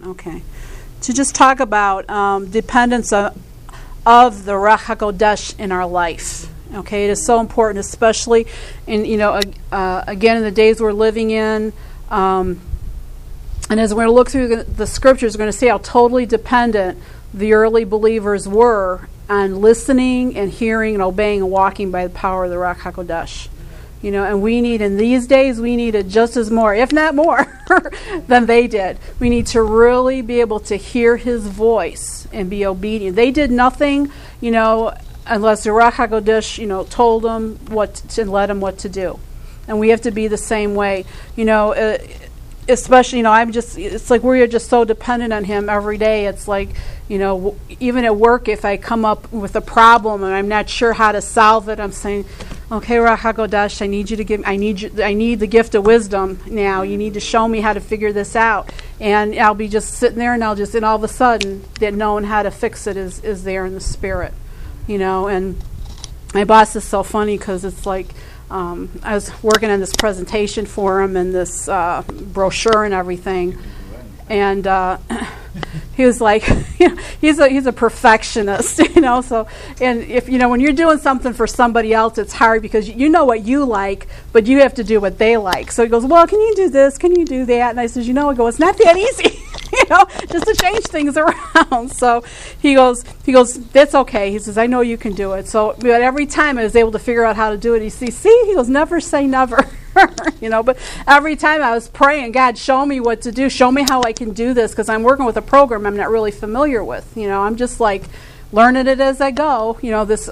Okay. To just talk about dependence of the Ruach HaKodesh in our life. Okay, it is so important, especially in again in the days we're living in. And as we're going to look through the scriptures, we're going to see how totally dependent the early believers were on listening and hearing and obeying and walking by the power of the Ruach HaKodesh. And we need, in these days, we need it just as more, if not more, than they did. We need to really be able to hear His voice and be obedient. They did nothing, unless the Ruach HaKodesh, told them and led them what to do. And we have to be the same way. Especially, it's like we're just so dependent on Him every day. It's like, even at work, if I come up with a problem and I'm not sure how to solve it, I'm saying, okay, Ruach HaKodesh, I need the gift of wisdom now. You need to show me how to figure this out. And I'll be just sitting there, and all of a sudden, that knowing how to fix it is there in the Spirit. And my boss is so funny because it's like, I was working on this presentation for him and this brochure and everything, and he was like, he's a perfectionist, So, and if when you're doing something for somebody else, it's hard because you know what you like, but you have to do what they like. So he goes, well, can you do this? Can you do that? And I says, it's not that easy. Just to change things around. So he goes, that's okay. He says, I know you can do it. So, but every time I was able to figure out how to do it, he goes, never say never. But every time I was praying, God, show me what to do. Show me how I can do this, because I'm working with a program I'm not really familiar with. I'm just like learning it as I go. This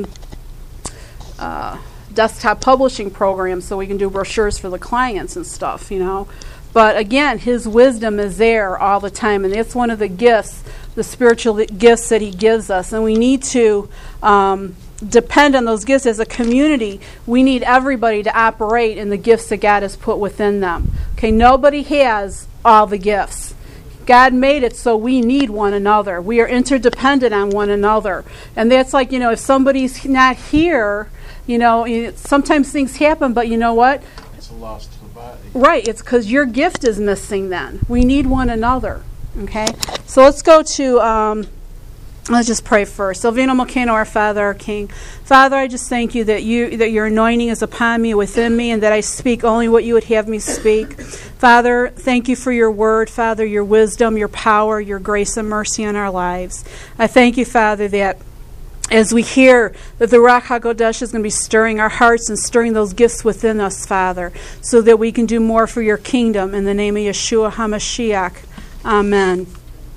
desktop publishing program, so we can do brochures for the clients and stuff, But again, His wisdom is there all the time, and that's one of the gifts, the spiritual gifts that He gives us. And we need to depend on those gifts as a community. We need everybody to operate in the gifts that God has put within them. Okay, nobody has all the gifts. God made it so we need one another. We are interdependent on one another. And that's like, if somebody's not here, sometimes things happen, but you know what? It's a loss to the body. Right, it's because your gift is missing then. We need one another. Okay? So let's go to, let's just pray first. Silvino Malcano, our Father, our King. Father, I just thank you that your anointing is upon me, within me, and that I speak only what you would have me speak. Father, thank you for your word, Father, your wisdom, your power, your grace and mercy in our lives. I thank you, Father, that as we hear that the Ruach HaKodesh is going to be stirring our hearts and stirring those gifts within us, Father, so that we can do more for your kingdom. In the name of Yeshua HaMashiach. Amen.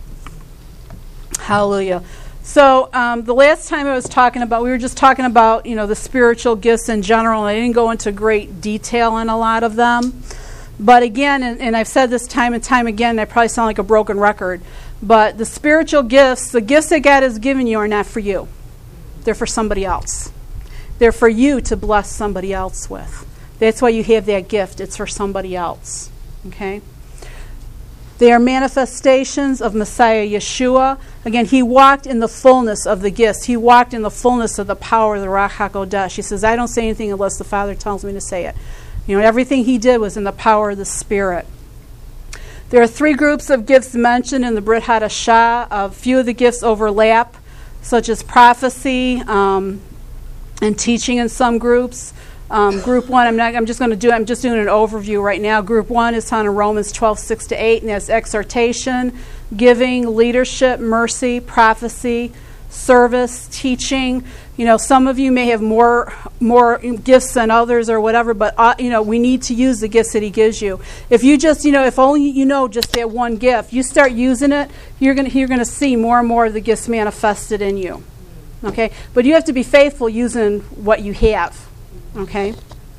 Hallelujah. So the last time we were just talking about, the spiritual gifts in general, and I didn't go into great detail in a lot of them. But again, and I've said this time and time again, and I probably sound like a broken record, but the spiritual gifts, the gifts that God has given you are not for you. They're for somebody else. They're for you to bless somebody else with. That's why you have that gift. It's for somebody else. Okay? They are manifestations of Messiah Yeshua. Again, He walked in the fullness of the gifts. He walked in the fullness of the power of the Ruach HaKodesh. He says, I don't say anything unless the Father tells me to say it. Everything He did was in the power of the Spirit. There are 3 groups of gifts mentioned in the Brit Hadashah. A few of the gifts overlap, such as prophecy and teaching in some groups. Group 1, I'm just doing an overview right now. Group 1 is found in Romans 12:6-8, and that's exhortation, giving, leadership, mercy, prophecy, service, teaching. Some of you may have more gifts than others or whatever, but we need to use the gifts that He gives you. If you just, if only just that one gift, you start using it, you're gonna see more and more of the gifts manifested in you. Okay, but you have to be faithful using what you have. Okay.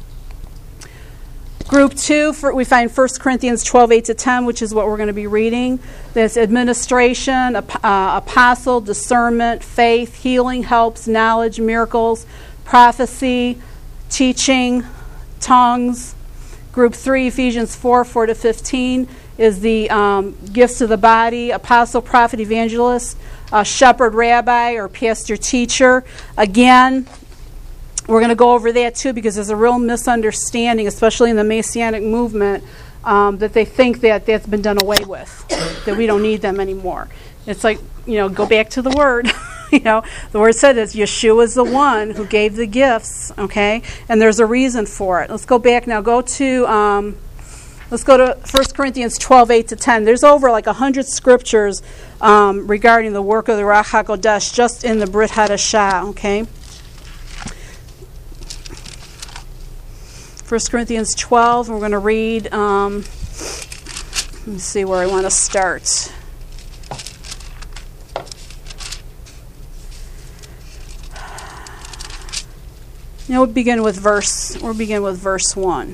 Group 2, we find 1 Corinthians 12:8-10, which is what we're going to be reading. There's administration, apostle, discernment, faith, healing, helps, knowledge, miracles, prophecy, teaching, tongues. Group 3, Ephesians 4:4-15, is the gifts of the body, apostle, prophet, evangelist, shepherd, rabbi, or pastor, teacher. Again, we're going to go over that too, because there's a real misunderstanding, especially in the Messianic movement, that they think that that's been done away with, that we don't need them anymore. It's like, go back to the Word. The Word said that Yeshua is the one who gave the gifts, okay? And there's a reason for it. Let's go back now. Let's go to 1 Corinthians 12, 8-10. There's over like 100 scriptures regarding the work of the Ruach HaKodesh just in the Brit Hadashah, okay? 1 Corinthians 12, we're going to read, let me see where I want to start. We'll begin with verse 1.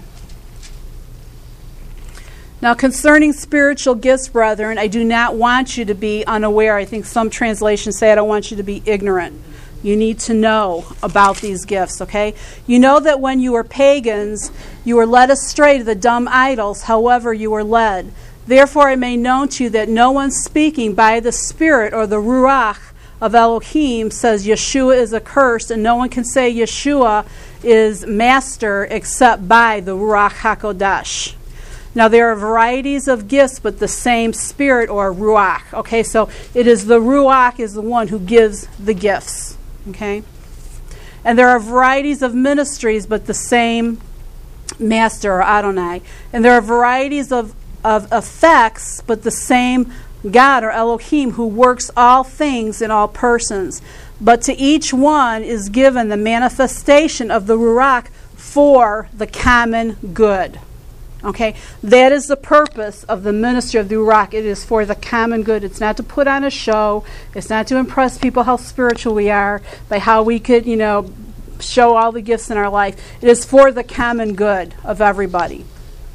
Now, concerning spiritual gifts, brethren, I do not want you to be unaware. I think some translations say I don't want you to be ignorant. You need to know about these gifts, okay? You know that when you were pagans, you were led astray to the dumb idols, however you were led. Therefore I made known to you that no one speaking by the Spirit or the Ruach of Elohim says Yeshua is accursed, and no one can say Yeshua is master except by the Ruach HaKodesh. Now there are varieties of gifts, but the same Spirit or Ruach. Okay, so it is the Ruach is the one who gives the gifts. Okay, and there are varieties of ministries, but the same Master or Adonai. And there are varieties of effects, but the same God or Elohim who works all things in all persons. But to each one is given the manifestation of the Ruach for the common good. Okay, that is the purpose of the ministry of the Ruach. It is for the common good. It's not to put on a show. It's not to impress people how spiritual we are by how we could, show all the gifts in our life. It is for the common good of everybody.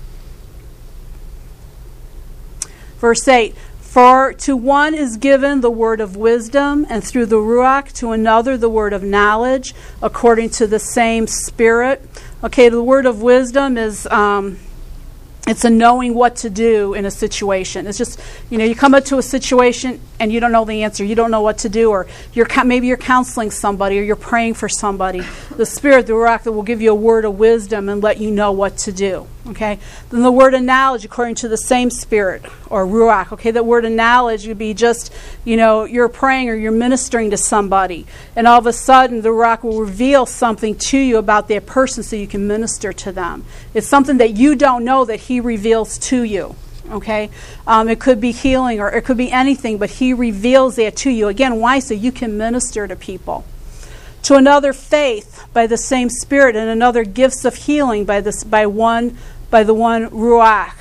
Verse 8, for to one is given the word of wisdom, and through the Ruach to another the word of knowledge, according to the same Spirit. Okay, the word of wisdom is... it's a knowing what to do in a situation. It's just, you come up to a situation and you don't know the answer. You don't know what to do, or maybe you're counseling somebody, or you're praying for somebody. The Spirit, the Ruach, that will give you a word of wisdom and let you know what to do. Okay? Then the word of knowledge, according to the same Spirit, or Ruach. Okay? That word of knowledge would be just, you're praying or you're ministering to somebody, and all of a sudden the Ruach will reveal something to you about that person so you can minister to them. It's something that you don't know that He reveals to you. Okay? It could be healing, or it could be anything, but He reveals that to you. Again, why? So you can minister to people. To another, faith by the same Spirit, and another gifts of healing by the one Ruach.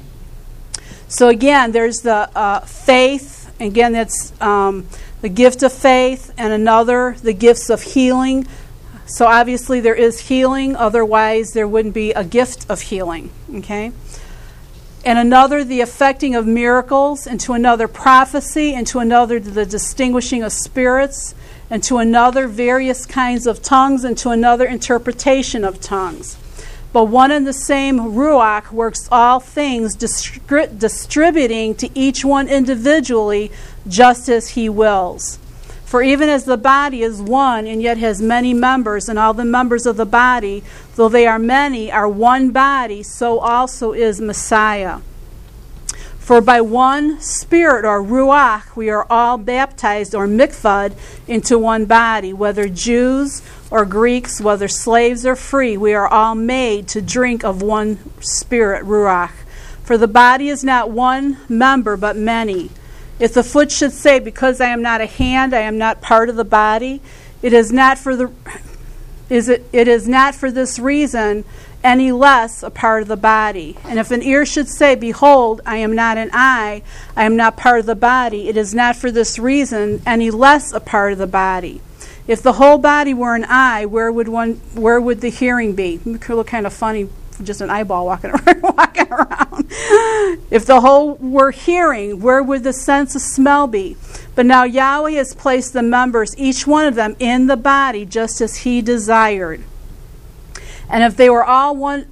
So again, there's the faith. Again, that's the gift of faith, and another, the gifts of healing. So obviously there is healing, otherwise there wouldn't be a gift of healing. Okay? And another, the effecting of miracles, and to another, prophecy, and to another, the distinguishing of spirits, and to another, various kinds of tongues, and to another, interpretation of tongues. But one and the same Ruach works all things, distributing to each one individually, just as He wills. For even as the body is one, and yet has many members, and all the members of the body, though they are many, are one body, so also is Messiah. For by one Spirit, or Ruach, we are all baptized, or mikvah, into one body, whether Jews or Greeks, whether slaves or free, we are all made to drink of one Spirit, Ruach. For the body is not one member, but many. If the foot should say, because I am not a hand, I am not part of the body, it is not for this reason any less a part of the body. And if an ear should say, behold, I am not an eye, I am not part of the body, it is not for this reason any less a part of the body. If the whole body were an eye, where would the hearing be? It could look kind of funny, just an eyeball walking around. If the whole were hearing, where would the sense of smell be? But now Yahweh has placed the members, each one of them, in the body, just as He desired. And if they were all one,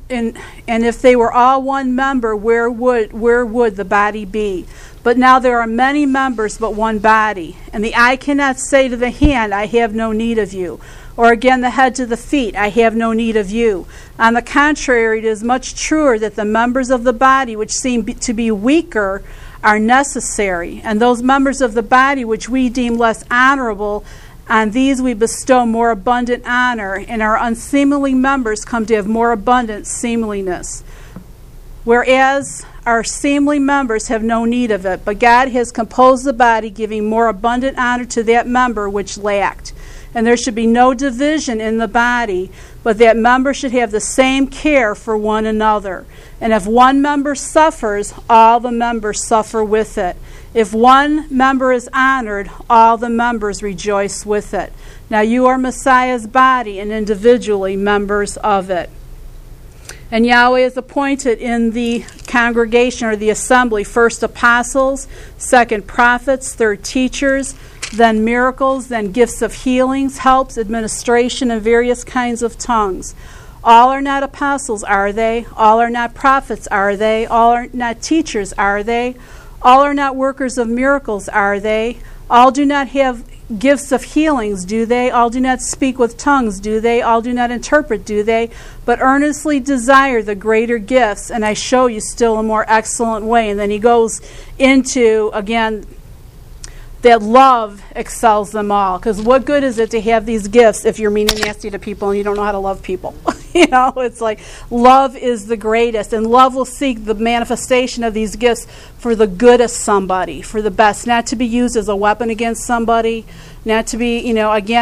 member, where would the body be? But now there are many members, but one body. And the eye cannot say to the hand, I have no need of you. Or again, the head to the feet, I have no need of you. On the contrary, it is much truer that the members of the body which seem to be weaker are necessary, and those members of the body which we deem less honorable, on these we bestow more abundant honor, and our unseemly members come to have more abundant seemliness. Whereas our seemly members have no need of it, but God has composed the body, giving more abundant honor to that member which lacked. And there should be no division in the body, but that member should have the same care for one another. And if one member suffers, all the members suffer with it. If one member is honored, all the members rejoice with it. Now you are Messiah's body, and individually members of it. And Yahweh is appointed in the congregation or the assembly, first apostles, second prophets, third teachers, then miracles, then gifts of healings, helps, administration, and various kinds of tongues. All are not apostles, are they? All are not prophets, are they? All are not teachers, are they? All are not workers of miracles, are they? All do not have gifts of healings, do they? All do not speak with tongues, do they? All do not interpret, do they? But earnestly desire the greater gifts, and I show you still a more excellent way. And then he goes into, again, that love excels them all. Because what good is it to have these gifts if you're mean and nasty to people and you don't know how to love people? It's like love is the greatest. And love will seek the manifestation of these gifts for the good of somebody, for the best. Not to be used as a weapon against somebody. Not to be,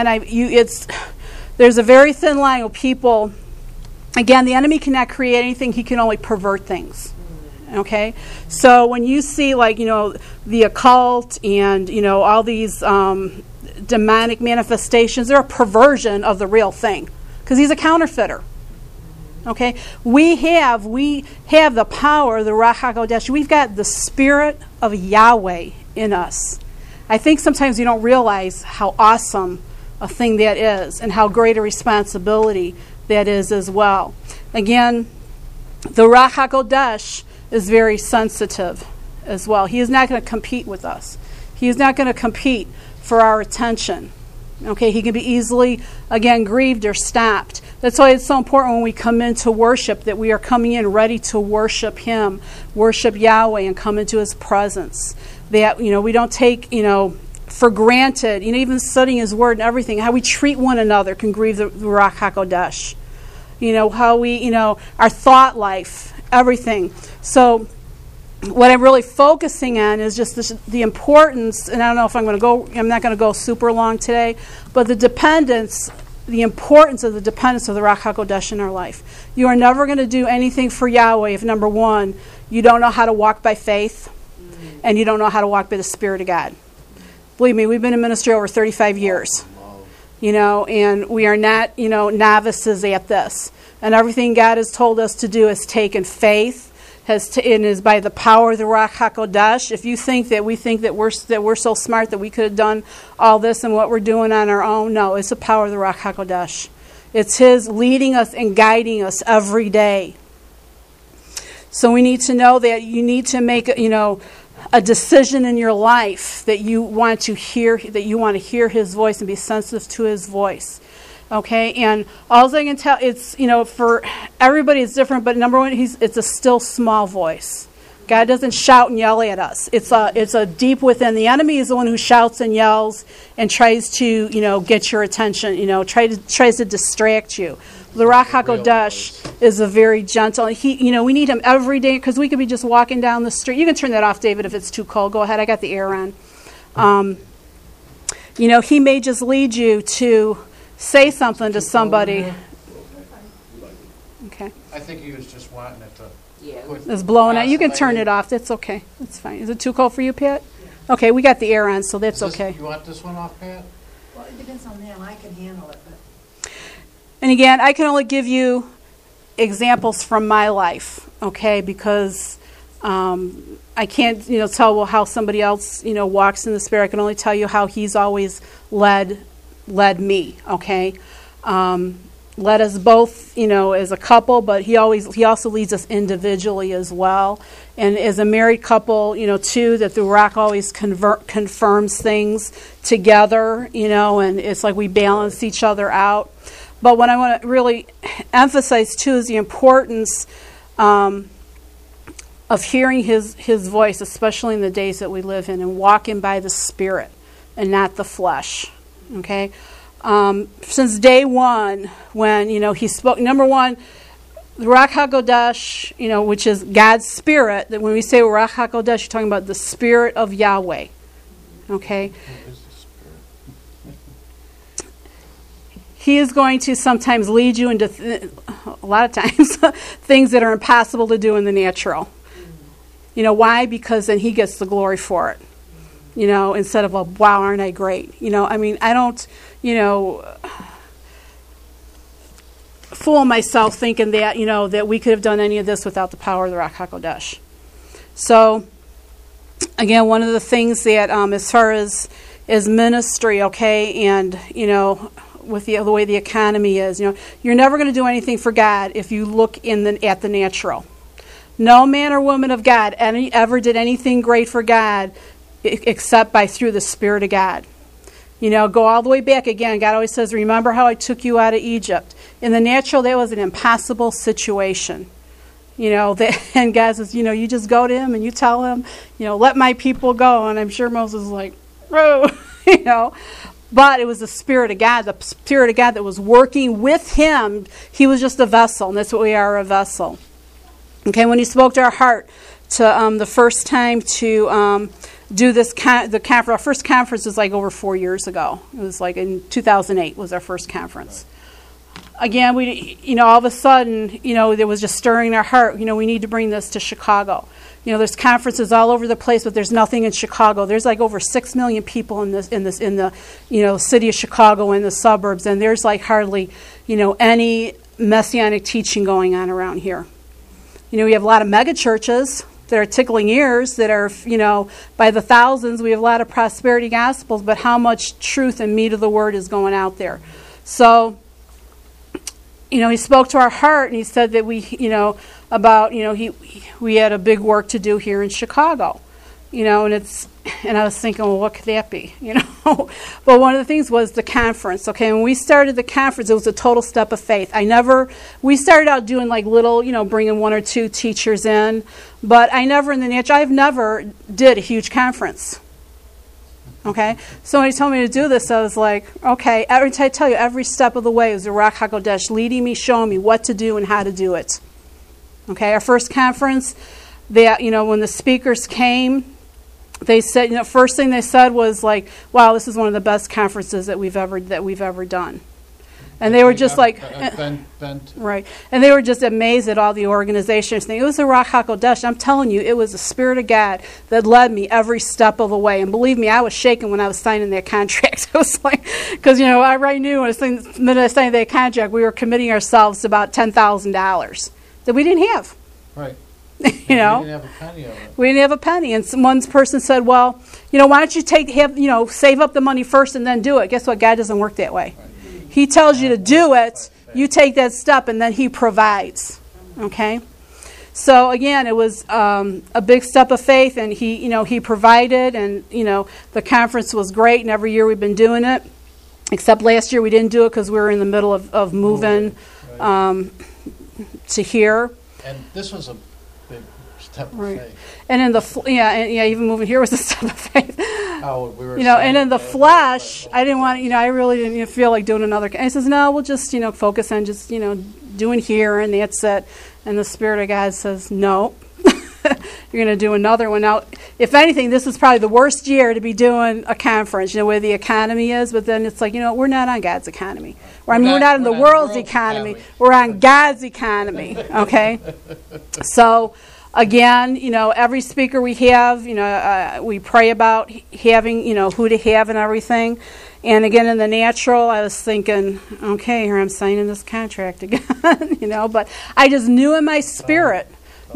there's a very thin line of people. Again, the enemy cannot create anything. He can only pervert things. Okay, so when you see the occult and all these demonic manifestations, they're a perversion of the real thing because he's a counterfeiter. Okay, we have the power of the Ruach HaKodesh. We've got the Spirit of Yahweh in us. I think sometimes you don't realize how awesome a thing that is and how great a responsibility that is as well. Again, the Ruach HaKodesh is very sensitive as well. He is not going to compete with us. He is not going to compete for our attention. Okay, he can be easily, again, grieved or stopped. That's why it's so important when we come into worship that we are coming in ready to worship him, worship Yahweh, and come into his presence. That, we don't take, for granted, even studying his word and everything, how we treat one another can grieve the Ruach HaKodesh. How we, our thought life, everything. So what I'm really focusing on is just the importance, and I don't know if I'm not going to go super long today, but the importance of the dependence of the Ruach HaKodesh in our life. You are never going to do anything for Yahweh if, number one, you don't know how to walk by faith and you don't know how to walk by the Spirit of God. Believe me, we've been in ministry over 35 years, and we are not, novices at this. And everything God has told us to do is taken faith, and is by the power of the Ruach HaKodesh. If you think that we think that we're so smart that we could have done all this and what we're doing on our own, no, it's the power of the Ruach HaKodesh. It's his leading us and guiding us every day. So we need to know that you need to make a decision in your life that you want to hear his voice and be sensitive to his voice. Okay, and all I can tell, it's, for everybody it's different, but number one, it's a still small voice. God doesn't shout and yell at us. It's a deep within. The enemy is the one who shouts and yells and tries to, get your attention, tries to distract you. The Ruach HaKodesh is a very gentle, we need him every day because we could be just walking down the street. You can turn that off, David, if it's too cold. Go ahead, I got the air on. He may just lead you to say something to somebody. Okay. I think he was just wanting it to. Yeah. It's blowing out. You can turn it off. That's okay. That's fine. Is it too cold for you, Pat? Yeah. Okay, we got the air on, so that's okay. You want this one off, Pat? Well, it depends on them. I can handle it, but. And again, I can only give you examples from my life, okay? Because I can't, tell how somebody else, walks in the Spirit. I can only tell you how he's always led me, okay? led us both, as a couple, but he also leads us individually as well. And as a married couple, too, that the Rock always confirms things together, and it's like we balance each other out. But what I want to really emphasize, too, is the importance of hearing his voice, especially in the days that we live in, and walking by the Spirit and not the flesh. Okay? Since day one, when, he spoke, number one, the Ruach HaKodesh, which is God's Spirit, that when we say Ruach HaKodesh, you're talking about the Spirit of Yahweh. Okay? He is going to sometimes lead you into, a lot of times, things that are impossible to do in the natural. Why? Because then he gets the glory for it. Instead of wow, aren't I great? I don't, fool myself thinking that, that we could have done any of this without the power of the Ruach HaKodesh. So, again, one of the things that, as far as ministry, okay, and, with the way the economy is, you're never going to do anything for God if you look at the natural. No man or woman of God ever did anything great for God except through the Spirit of God. Go all the way back again. God always says, remember how I took you out of Egypt. In the natural, that was an impossible situation. And God says, you just go to him and you tell him, let my people go. And I'm sure Moses was like, oh, But it was the Spirit of God that was working with him. He was just a vessel, and that's what we are, a vessel. Okay, when he spoke to our heart to the first time to do this, the conference. Our first conference was like over 4 years ago. It was like in 2008 was our first conference. Again, we, all of a sudden, there was just stirring in our heart. We need to bring this to Chicago. There's conferences all over the place, but there's nothing in Chicago. There's like over 6 million people in the city of Chicago and the suburbs, and there's like hardly, any messianic teaching going on around here. We have a lot of mega churches that are tickling ears, that are, by the thousands. We have a lot of prosperity gospels, but how much truth and meat of the word is going out there? So, he spoke to our heart, and he said that we, we had a big work to do here in Chicago, and I was thinking, well, what could that be, But one of the things was the conference. Okay, when we started the conference, it was a total step of faith. We started out doing like little, bringing 1 or 2 teachers in, but I've never did a huge conference. Okay, so when he told me to do this, I was like, okay. I tell you, every step of the way was the Ruach HaKodesh leading me, showing me what to do and how to do it. Okay, our first conference, when the speakers came, they said, first thing they said was like, wow, this is one of the best conferences that we've ever done. And they were just like, right. And they were just amazed at all the organizations. It was the Ruach HaKodesh. I'm telling you, it was the Spirit of God that led me every step of the way. And believe me, I was shaking when I was signing that contract. It was like, because, I already knew the minute I signed that contract, we were committing ourselves to about $10,000 that we didn't have. Right. We didn't have a penny of it. We didn't have a penny. And one person said, well, why don't you save up the money first and then do it? Guess what? God doesn't work that way. Right. He tells you to do it, you take that step, and then he provides. Okay? So, again, it was a big step of faith, and he provided, and, the conference was great, and every year we've been doing it, except last year we didn't do it because we were in the middle of moving to here. And this was a big step of faith. And in even moving here was a step of faith. Oh, we were and in the flesh, I didn't want I really didn't feel like doing another. And he says, no, we'll just, focus on just, doing here, and that's it. And the Spirit of God says, no, you're going to do another one. Now, if anything, this is probably the worst year to be doing a conference, where the economy is, but then it's like, we're not on God's economy. We're not in the world's economy. We're on God's economy, okay? So, again, every speaker we have, we pray about having, who to have and everything. And again, in the natural, I was thinking, okay, here I'm signing this contract again, but I just knew in my spirit,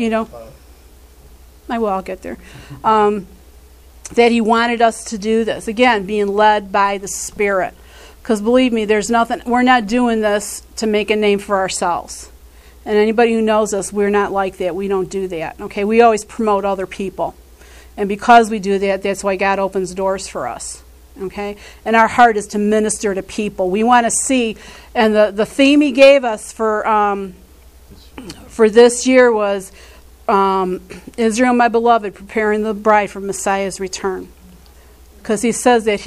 I'll get there, that he wanted us to do this. Again, being led by the Spirit. Because believe me, there's nothing, we're not doing this to make a name for ourselves. And anybody who knows us, we're not like that. We don't do that. Okay, we always promote other people. And because we do that, that's why God opens doors for us. Okay? And our heart is to minister to people. We want to see, and the theme he gave us for this year was Israel, my beloved, preparing the bride for Messiah's return. Because he says that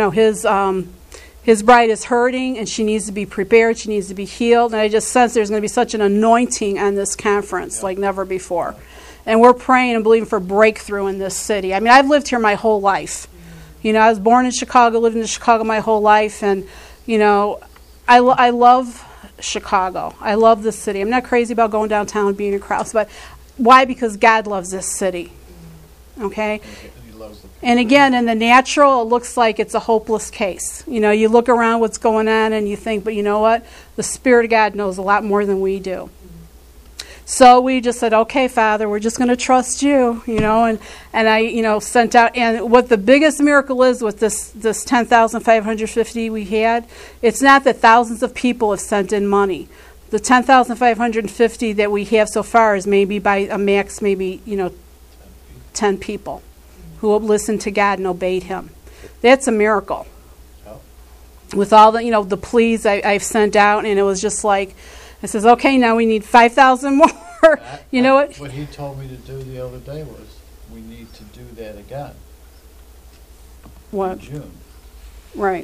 his bride is hurting and she needs to be prepared, she needs to be healed. And I just sense there's going to be such an anointing on this conference like never before. And we're praying and believing for breakthrough in this city. I mean, I've lived here my whole life. You know, I was born in Chicago, lived in Chicago my whole life. And, you know, I love Chicago. I love this city. I'm not crazy about going downtown and being in crowds. But why? Because God loves this city. Okay? And again, in the natural, it looks like it's a hopeless case. You know, you look around what's going on and you think, but you know what? The Spirit of God knows a lot more than we do. So we just said, okay, Father, we're just going to trust you, you know, and I, you know, sent out, and what the biggest miracle is with this 10,550 we had, it's not that thousands of people have sent in money. The 10,550 that we have so far is maybe by a max, maybe, you know, 10 people who listened to God and obeyed Him. That's a miracle. With all the, you know, the pleas I've sent out, and it was just like, I says, okay, now we need 5,000 more. You know what? What he told me to do the other day was, we need to do that again. What? In June. Right.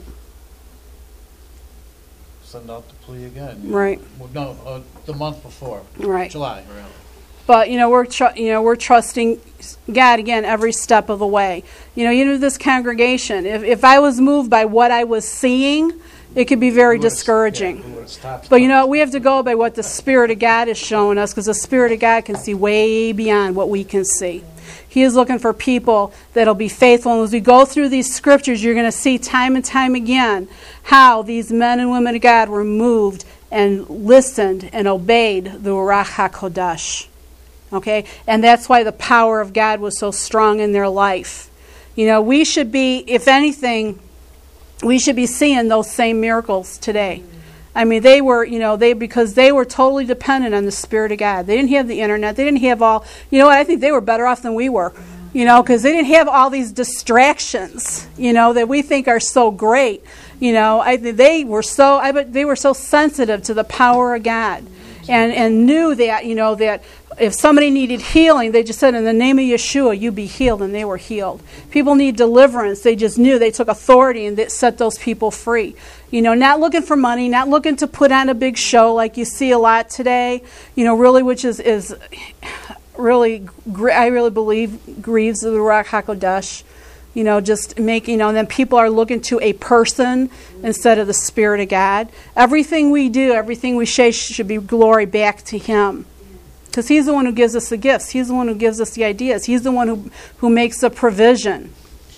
Send out the plea again. Right. Well, no, the month before. Right. July. Really. But you know we're trusting God again every step of the way. You know, even this congregation, if I was moved by what I was seeing, it could be very discouraging. But you know, we have to go by what the Spirit of God is showing us, because the Spirit of God can see way beyond what we can see. He is looking for people that'll be faithful. And as we go through these scriptures, you're going to see time and time again how these men and women of God were moved and listened and obeyed the Ruach HaKodesh. Okay? And that's why the power of God was so strong in their life. You know, we should be, if anything, we should be seeing those same miracles today. I mean, they were, you know, because they were totally dependent on the Spirit of God. They didn't have the internet. They didn't have all, you know what, I think they were better off than we were, you know, because they didn't have all these distractions, you know, that we think are so great. You know, they were so sensitive to the power of God, and knew that, you know, that if somebody needed healing, they just said, in the name of Yeshua, you be healed, and they were healed. People need deliverance. They just knew. They took authority and they set those people free. You know, not looking for money, not looking to put on a big show like you see a lot today, you know, really, which is really, I really believe, grieves the Ruach HaKodesh. You know, just make, you know, and then people are looking to a person instead of the Spirit of God. Everything we do, everything we say should be glory back to Him. Because He's the one who gives us the gifts. He's the one who gives us the ideas. He's the one who makes the provision.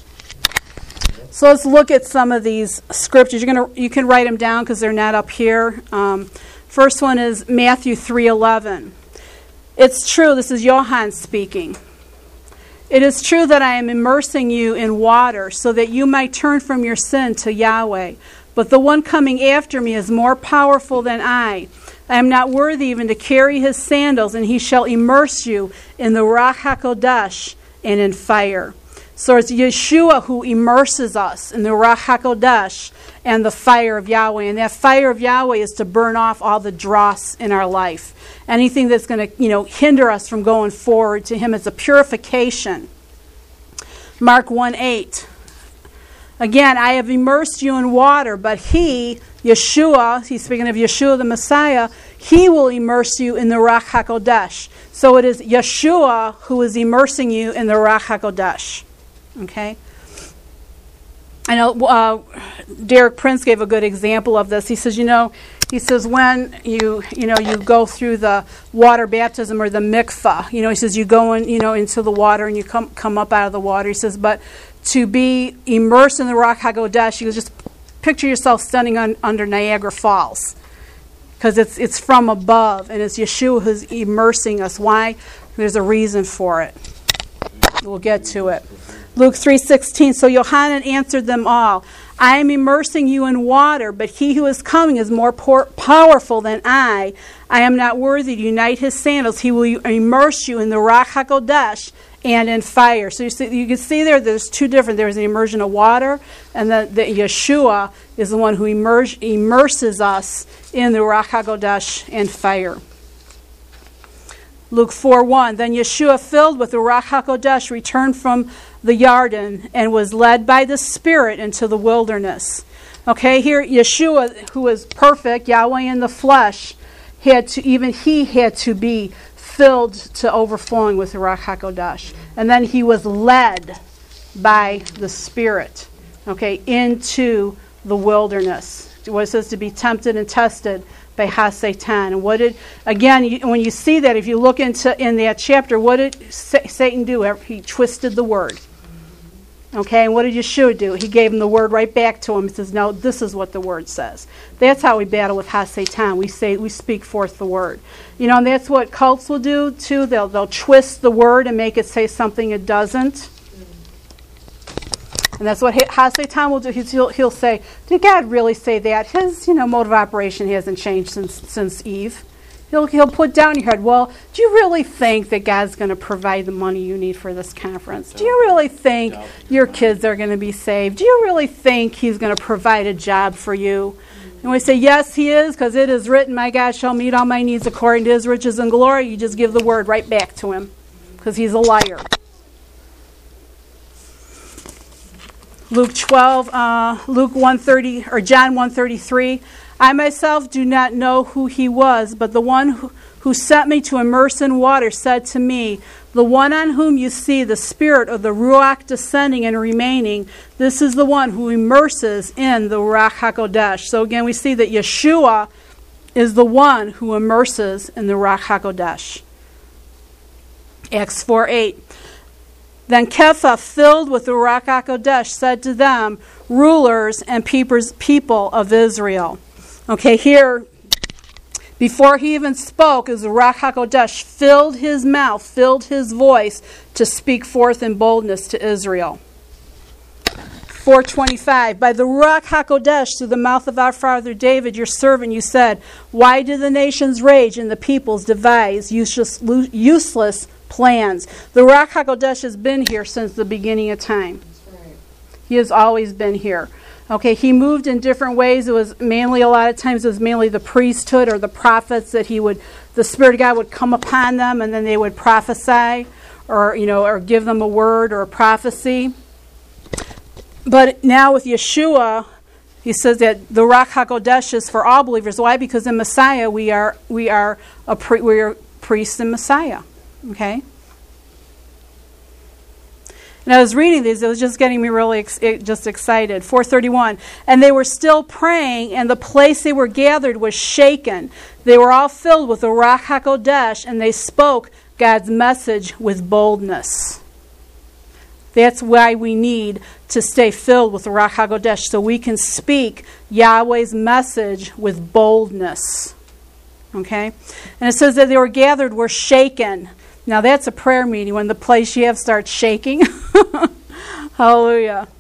So let's look at some of these scriptures. You can write them down because they're not up here. First one is Matthew 3:11. It's true, this is Johann speaking. It is true that I am immersing you in water so that you might turn from your sin to Yahweh. But the one coming after me is more powerful than I. I am not worthy even to carry his sandals, and he shall immerse you in the Ruach HaKodesh and in fire. So it's Yeshua who immerses us in the Ruach HaKodesh and the fire of Yahweh. And that fire of Yahweh is to burn off all the dross in our life. Anything that's going to, you know, hinder us from going forward to Him. It's a purification. Mark 1:8. Again, I have immersed you in water, but He, Yeshua, he's speaking of Yeshua the Messiah, He will immerse you in the Ruach HaKodesh. So it is Yeshua who is immersing you in the Ruach HaKodesh. Okay? I know Derek Prince gave a good example of this. He says, when you go through the water baptism or the mikvah, he says you go in, into the water and you come up out of the water. He says, but to be immersed in the Ruach HaKodesh, you just picture yourself standing under Niagara Falls, because it's from above, and it's Yeshua who's immersing us. Why? There's a reason for it. We'll get to it. Luke 3:16. So Yohanan answered them all, I am immersing you in water, but he who is coming is more powerful than I. I am not worthy to unite his sandals. He will immerse you in the Ruach HaKodesh and in fire. So you can see there's two different. There's the immersion of water, and then the Yeshua is the one who immerses us in the Ruach HaKodesh and fire. Luke 4:1. Then Yeshua, filled with the Ruach HaKodesh, returned from the Yarden and was led by the Spirit into the wilderness. Okay, here Yeshua, who was perfect, Yahweh in the flesh, had to be filled to overflowing with the Ruach HaKodesh. And then he was led by the Spirit, okay, into the wilderness. What it says to be tempted and tested by Ha-Satan. And what did, again, when you see that, if you look in that chapter, what did Satan do? He twisted the word. Okay, and what did Yeshua do? He gave him the word right back to him. He says, no, this is what the word says. That's how we battle with Ha-Satan. We speak forth the word. You know, and that's what cults will do too. They'll twist the word and make it say something it doesn't. And that's what Ha-Satan will do. He'll say, did God really say that? His mode of operation hasn't changed since Eve. He'll put down your head, well, do you really think that God's going to provide the money you need for this conference? Do you really think your kids are going to be saved? Do you really think he's going to provide a job for you? And we say, yes, he is, because it is written, my God shall meet all my needs according to his riches and glory. You just give the word right back to him, because he's a liar. Luke 1:30 or John 1:33. I myself do not know who he was, but the one who sent me to immerse in water said to me, the one on whom you see the Spirit of the Ruach descending and remaining, this is the one who immerses in the Ruach HaKodesh. So again, we see that Yeshua is the one who immerses in the Ruach HaKodesh. Acts 4:8. Then Kepha, filled with the Ruach HaKodesh, said to them, rulers and people of Israel. Okay, here, before he even spoke, as the Ruach HaKodesh filled his mouth, filled his voice to speak forth in boldness to Israel. 4:25, by the Ruach HaKodesh, through the mouth of our father David, your servant, you said, why do the nations rage and the peoples devise useless plans? The Ruach HaKodesh has been here since the beginning of time. That's right. He has always been here. Okay, he moved in different ways. It was mainly, a lot of times, it was mainly the priesthood or the prophets that the Spirit of God would come upon them, and then they would prophesy, or give them a word or a prophecy. But now with Yeshua, he says that the Ruach HaKodesh is for all believers. Why? Because in Messiah we are priests in Messiah. Okay. And I was reading these, it was just getting me really just excited. 4:31, and they were still praying, and the place they were gathered was shaken. They were all filled with the Ruach HaKodesh, and they spoke God's message with boldness. That's why we need to stay filled with the Ruach HaKodesh, so we can speak Yahweh's message with boldness. Okay? And it says that they were gathered, were shaken. Now that's a prayer meeting when the place you have starts shaking. Hallelujah.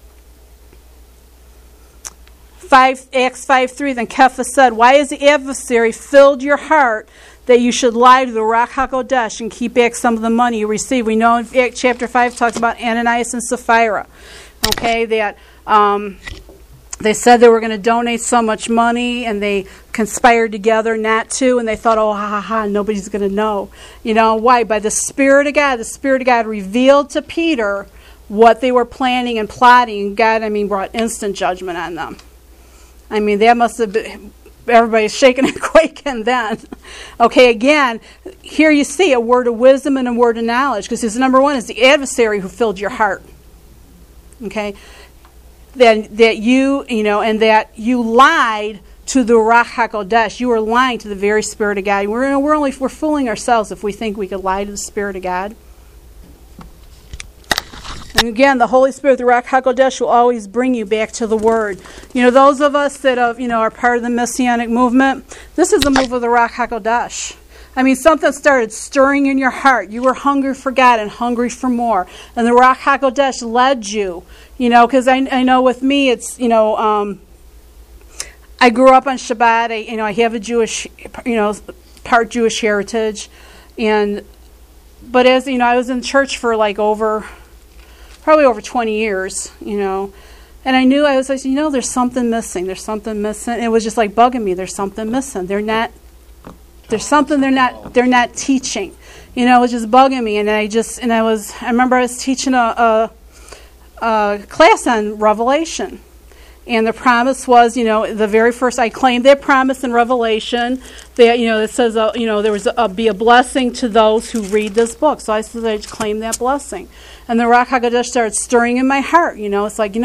Acts 5:3. Then Kepha said, why has the adversary filled your heart that you should lie to the Ruach HaKodesh and keep back some of the money you receive? We know in chapter 5 talks about Ananias and Sapphira. Okay, that they said they were going to donate so much money, and they conspired together not to, and they thought, oh, nobody's going to know. You know, why? By the Spirit of God. The Spirit of God revealed to Peter what they were planning and plotting. God, brought instant judgment on them. That must have been, everybody's shaking and quaking then. Okay, again, here you see a word of wisdom and a word of knowledge, because number one is the adversary who filled your heart. Okay? That you lied to the Ruach HaKodesh. You were lying to the very Spirit of God. We're fooling ourselves if we think we could lie to the Spirit of God. And again, the Holy Spirit, the Ruach HaKodesh, will always bring you back to the Word. Those of us that are part of the Messianic movement, this is the move of the Ruach HaKodesh. Something started stirring in your heart. You were hungry for God and hungry for more. And the Ruach HaKodesh led you You know, because I know with me, it's, you know, I grew up on Shabbat. I have a Jewish, part Jewish heritage. But as, I was in church for like probably over 20 years, And I knew, I was like, there's something missing. There's something missing. And it was just like bugging me. There's something missing. There's something they're not teaching. It was just bugging me. And I remember I was teaching a class on Revelation. And the promise was, the very first, I claimed that promise in Revelation that, it says, there was be a blessing to those who read this book. So I said, I claimed that blessing. And the Ruach HaKodesh started stirring in my heart. It's like,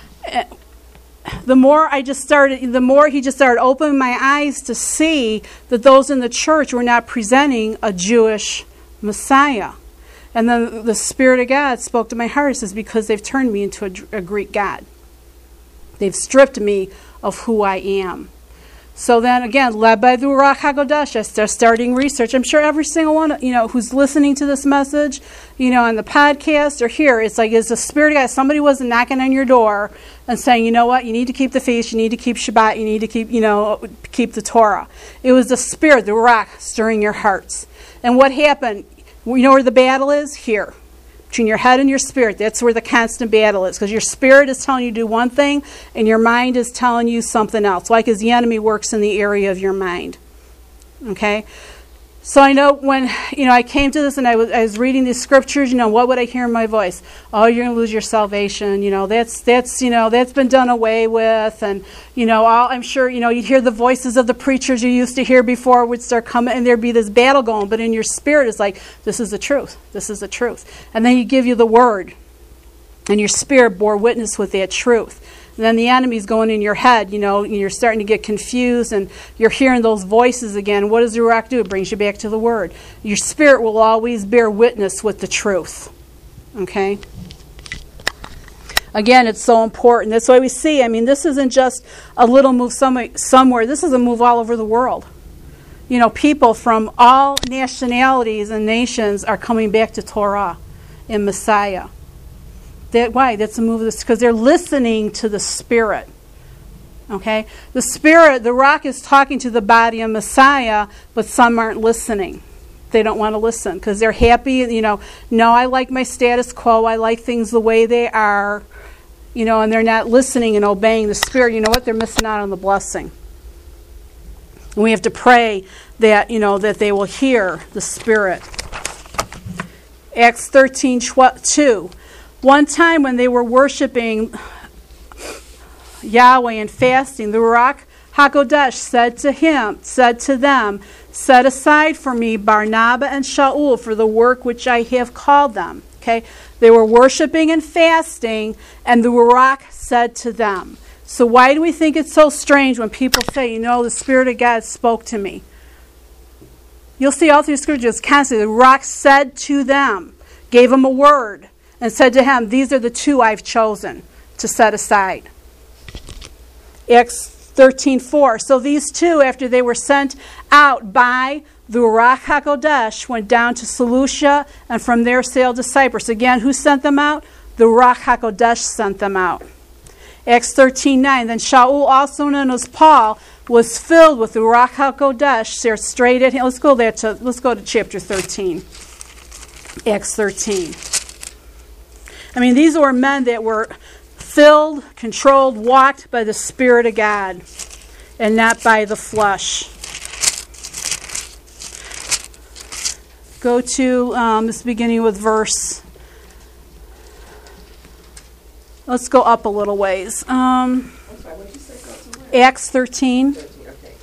the more he just started opening my eyes to see that those in the church were not presenting a Jewish Messiah. And then the Spirit of God spoke to my heart. It says, because they've turned me into a Greek god. They've stripped me of who I am. So then again, led by the Ruach HaKodesh, I start starting research. I'm sure every single one, who's listening to this message, on the podcast or here, it's like, it's the Spirit of God. Somebody wasn't knocking on your door and saying, you know what, you need to keep the feast, you need to keep Shabbat, you need to keep the Torah. It was the Spirit, the Ruach, stirring your hearts. And what happened? You know where the battle is? Here. Between your head and your spirit. That's where the constant battle is. Because your spirit is telling you to do one thing, and your mind is telling you something else. Why? Because the enemy works in the area of your mind. Okay? So I know when, I came to this and I was reading these scriptures, what would I hear in my voice? Oh, you're going to lose your salvation. That's been done away with. And, I'm sure, you'd hear the voices of the preachers you used to hear before would start coming, and there'd be this battle going. But in your spirit, it's like, this is the truth. This is the truth. And then he give you the word. And your spirit bore witness with that truth. And then the enemy's going in your head, and you're starting to get confused, and you're hearing those voices again. What does the Ruach do? It brings you back to the Word. Your spirit will always bear witness with the truth. Okay? Again, it's so important. That's why we see, this isn't just a little move somewhere. This is a move all over the world. People from all nationalities and nations are coming back to Torah and Messiah. Why? That's a move of this, because they're listening to the Spirit. Okay? The Spirit, the Ruach is talking to the body of Messiah, but some aren't listening. They don't want to listen because they're happy, no, I like my status quo, I like things the way they are, and they're not listening and obeying the Spirit. You know what? They're missing out on the blessing. And we have to pray that, that they will hear the Spirit. Acts 13:2. One time when they were worshiping Yahweh and fasting, the Ruach HaKodesh said to them, set aside for me Barnabas and Shaul for the work which I have called them. Okay? They were worshiping and fasting, and the Ruach said to them. So why do we think it's so strange when people say, the Spirit of God spoke to me? You'll see all through Scriptures constantly, the Ruach said to them, gave them a word, and said to him, these are the two I've chosen to set aside. Acts 13:4. So these two, after they were sent out by the Ruach HaKodesh, went down to Seleucia, and from there sailed to Cyprus. Again, who sent them out? The Ruach HaKodesh sent them out. Acts 13:9. Then Shaul, also known as Paul, was filled with the Ruach HaKodesh, stared straight at him. Let's go to chapter 13. Acts 13. These were men that were filled, controlled, walked by the Spirit of God and not by the flesh. Go to, this beginning with verse. Let's go up a little ways. I'm sorry, what did you say? Go to where? Acts 13. 13, okay.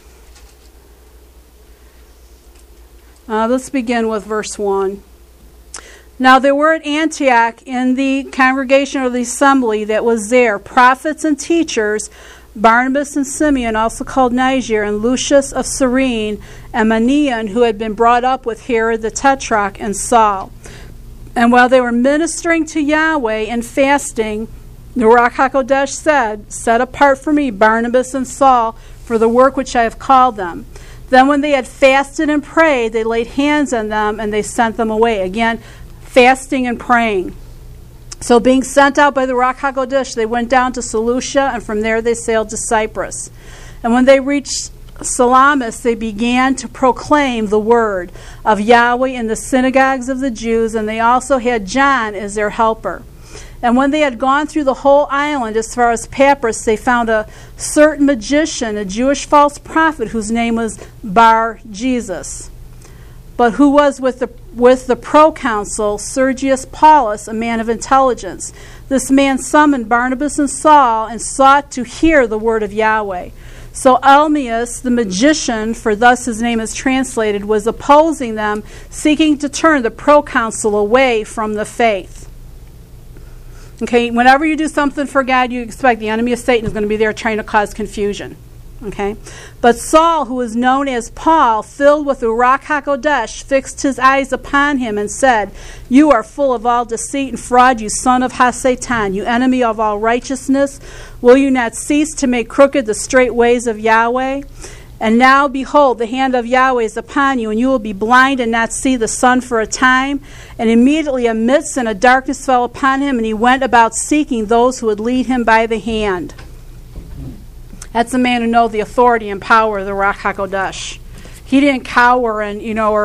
Let's begin with verse 1. Now there were at Antioch in the congregation or the assembly that was there prophets and teachers, Barnabas and Simeon, also called Niger, and Lucius of Cyrene, and Manaen, who had been brought up with Herod the Tetrarch, and Saul. And while they were ministering to Yahweh and fasting, the Ruach HaKodesh said, set apart for me Barnabas and Saul for the work which I have called them. Then when they had fasted and prayed, they laid hands on them, and they sent them away. Again, fasting and praying. So being sent out by the Ruach HaKodesh, they went down to Seleucia, and from there they sailed to Cyprus. And when they reached Salamis, they began to proclaim the word of Yahweh in the synagogues of the Jews, and they also had John as their helper. And when they had gone through the whole island as far as Paphos, they found a certain magician, a Jewish false prophet, whose name was Bar Jesus, but who was with the proconsul Sergius Paulus, a man of intelligence. This man summoned Barnabas and Saul and sought to hear the word of Yahweh. So Elmius, the magician, for thus his name is translated, was opposing them, seeking to turn the proconsul away from the faith. Okay, whenever you do something for God, you expect the enemy of Satan is going to be there trying to cause confusion. Okay, but Saul, who was known as Paul, filled with the Ruach HaKodesh, fixed his eyes upon him and said, "You are full of all deceit and fraud, you son of Hasatan, you enemy of all righteousness. Will you not cease to make crooked the straight ways of Yahweh? And now, behold, the hand of Yahweh is upon you, and you will be blind and not see the sun for a time." And immediately a mist and a darkness fell upon him, and he went about seeking those who would lead him by the hand. That's a man who knows the authority and power of the Ruach HaKodesh. He didn't cower and,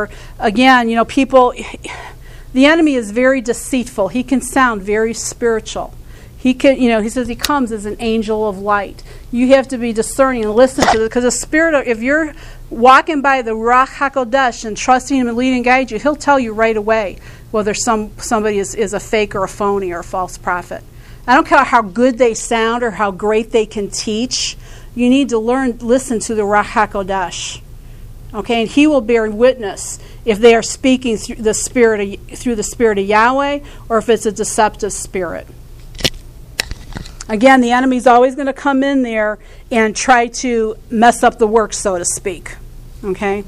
people, the enemy is very deceitful. He can sound very spiritual. He says he comes as an angel of light. You have to be discerning and listen to it, because the spirit, if you're walking by the Ruach HaKodesh and trusting him and leading and guide you, he'll tell you right away whether somebody is a fake or a phony or a false prophet. I don't care how good they sound or how great they can teach. You need to listen to the Ruach HaKodesh. Okay, and he will bear witness if they are speaking through the spirit of Yahweh, or if it's a deceptive spirit. Again, the enemy's always going to come in there and try to mess up the work, so to speak. Okay?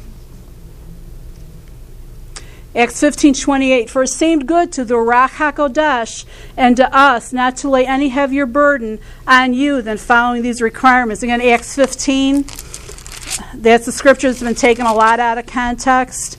Acts 15:28, for it seemed good to the Ruach HaKodesh and to us not to lay any heavier burden on you than following these requirements. Again, Acts 15, that's the scripture that's been taken a lot out of context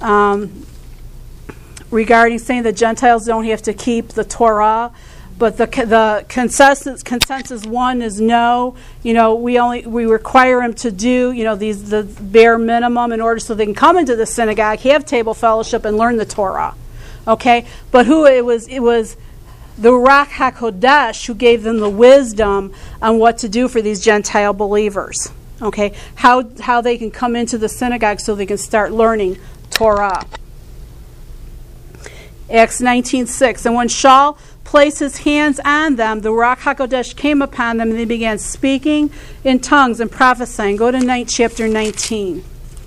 regarding saying that Gentiles don't have to keep the Torah. But the consensus one is no. We require them to do the bare minimum in order so they can come into the synagogue, have table fellowship, and learn the Torah. Okay, but it was the Ruach HaKodesh who gave them the wisdom on what to do for these Gentile believers. Okay, how they can come into the synagogue so they can start learning Torah. Acts 19:6, and when Shaul placed his hands on them, the Ruach HaKodesh came upon them, and they began speaking in tongues and prophesying. Go to chapter 19.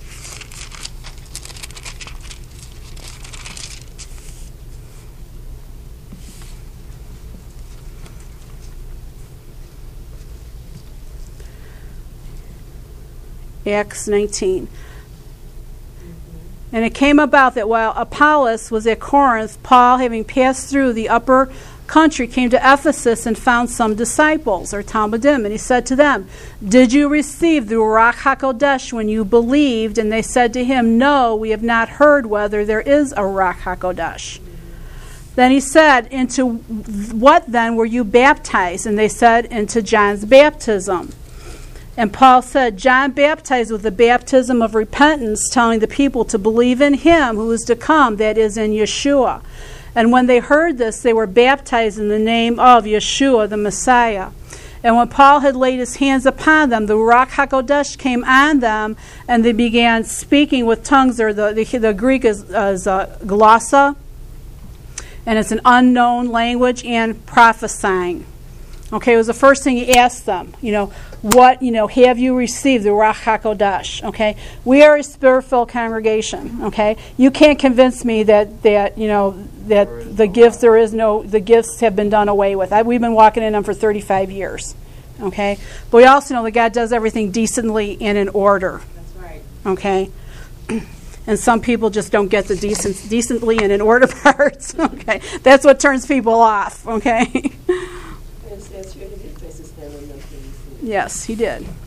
Acts 19. And it came about that while Apollos was at Corinth, Paul, having passed through the upper country, came to Ephesus and found some disciples, or Talmudim, and he said to them, "Did you receive the Ruach HaKodesh when you believed?" And they said to him, "No, we have not heard whether there is a Ruach HaKodesh." Then he said, "Into what then were you baptized?" And they said, "Into John's baptism." And Paul said, "John baptized with the baptism of repentance, telling the people to believe in him who is to come, that is, in Yeshua." And when they heard this, they were baptized in the name of Yeshua, the Messiah. And when Paul had laid his hands upon them, the Ruach HaKodesh came on them, and they began speaking with tongues. Or the Greek is glossa, and it's an unknown language, and prophesying. Okay, it was the first thing he asked them. Have you received the Ruach HaKodesh? Okay, we are a spirit-filled congregation. Okay, you can't convince me that the gifts have been done away with. We've been walking in them for 35 years. Okay, but we also know that God does everything decently and in order. That's right. Okay, and some people just don't get the decently and in order parts. Okay, that's what turns people off. Okay. Yes, you did places then in those things. Yes, he did.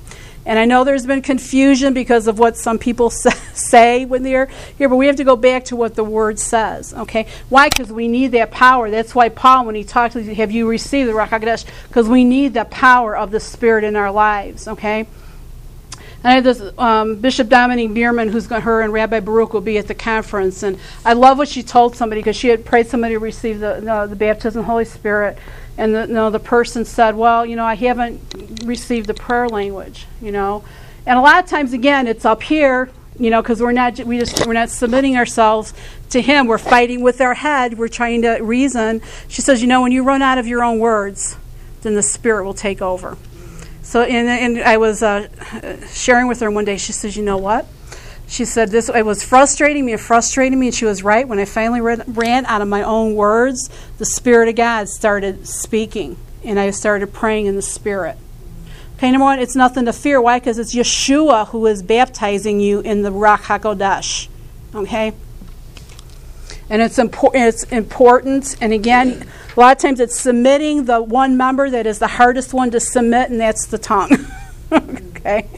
And I know there's been confusion because of what some people say when they're here, but we have to go back to what the Word says, okay? Why? Because we need that power. That's why Paul, when he talked to you, have you received the Ruach HaKodesh? Because we need the power of the Spirit in our lives, okay? And I have this Bishop Dominique Bierman, her and Rabbi Baruch will be at the conference. And I love what she told somebody, because she had prayed somebody to receive the baptism of the Holy Spirit. And the person said, well, I haven't received the prayer language, And a lot of times, again, it's up here, because we're not submitting ourselves to Him. We're fighting with our head. We're trying to reason. She says, when you run out of your own words, then the Spirit will take over. So, and I was sharing with her one day. She says, you know what? She said, it was frustrating me, and she was right. When I finally ran out of my own words, the Spirit of God started speaking, and I started praying in the Spirit. Okay, number one, it's nothing to fear. Why? Because it's Yeshua who is baptizing you in the Ruach HaKodesh. Okay? And it's important, and again, a lot of times it's submitting the one member that is the hardest one to submit, and that's the tongue. Okay?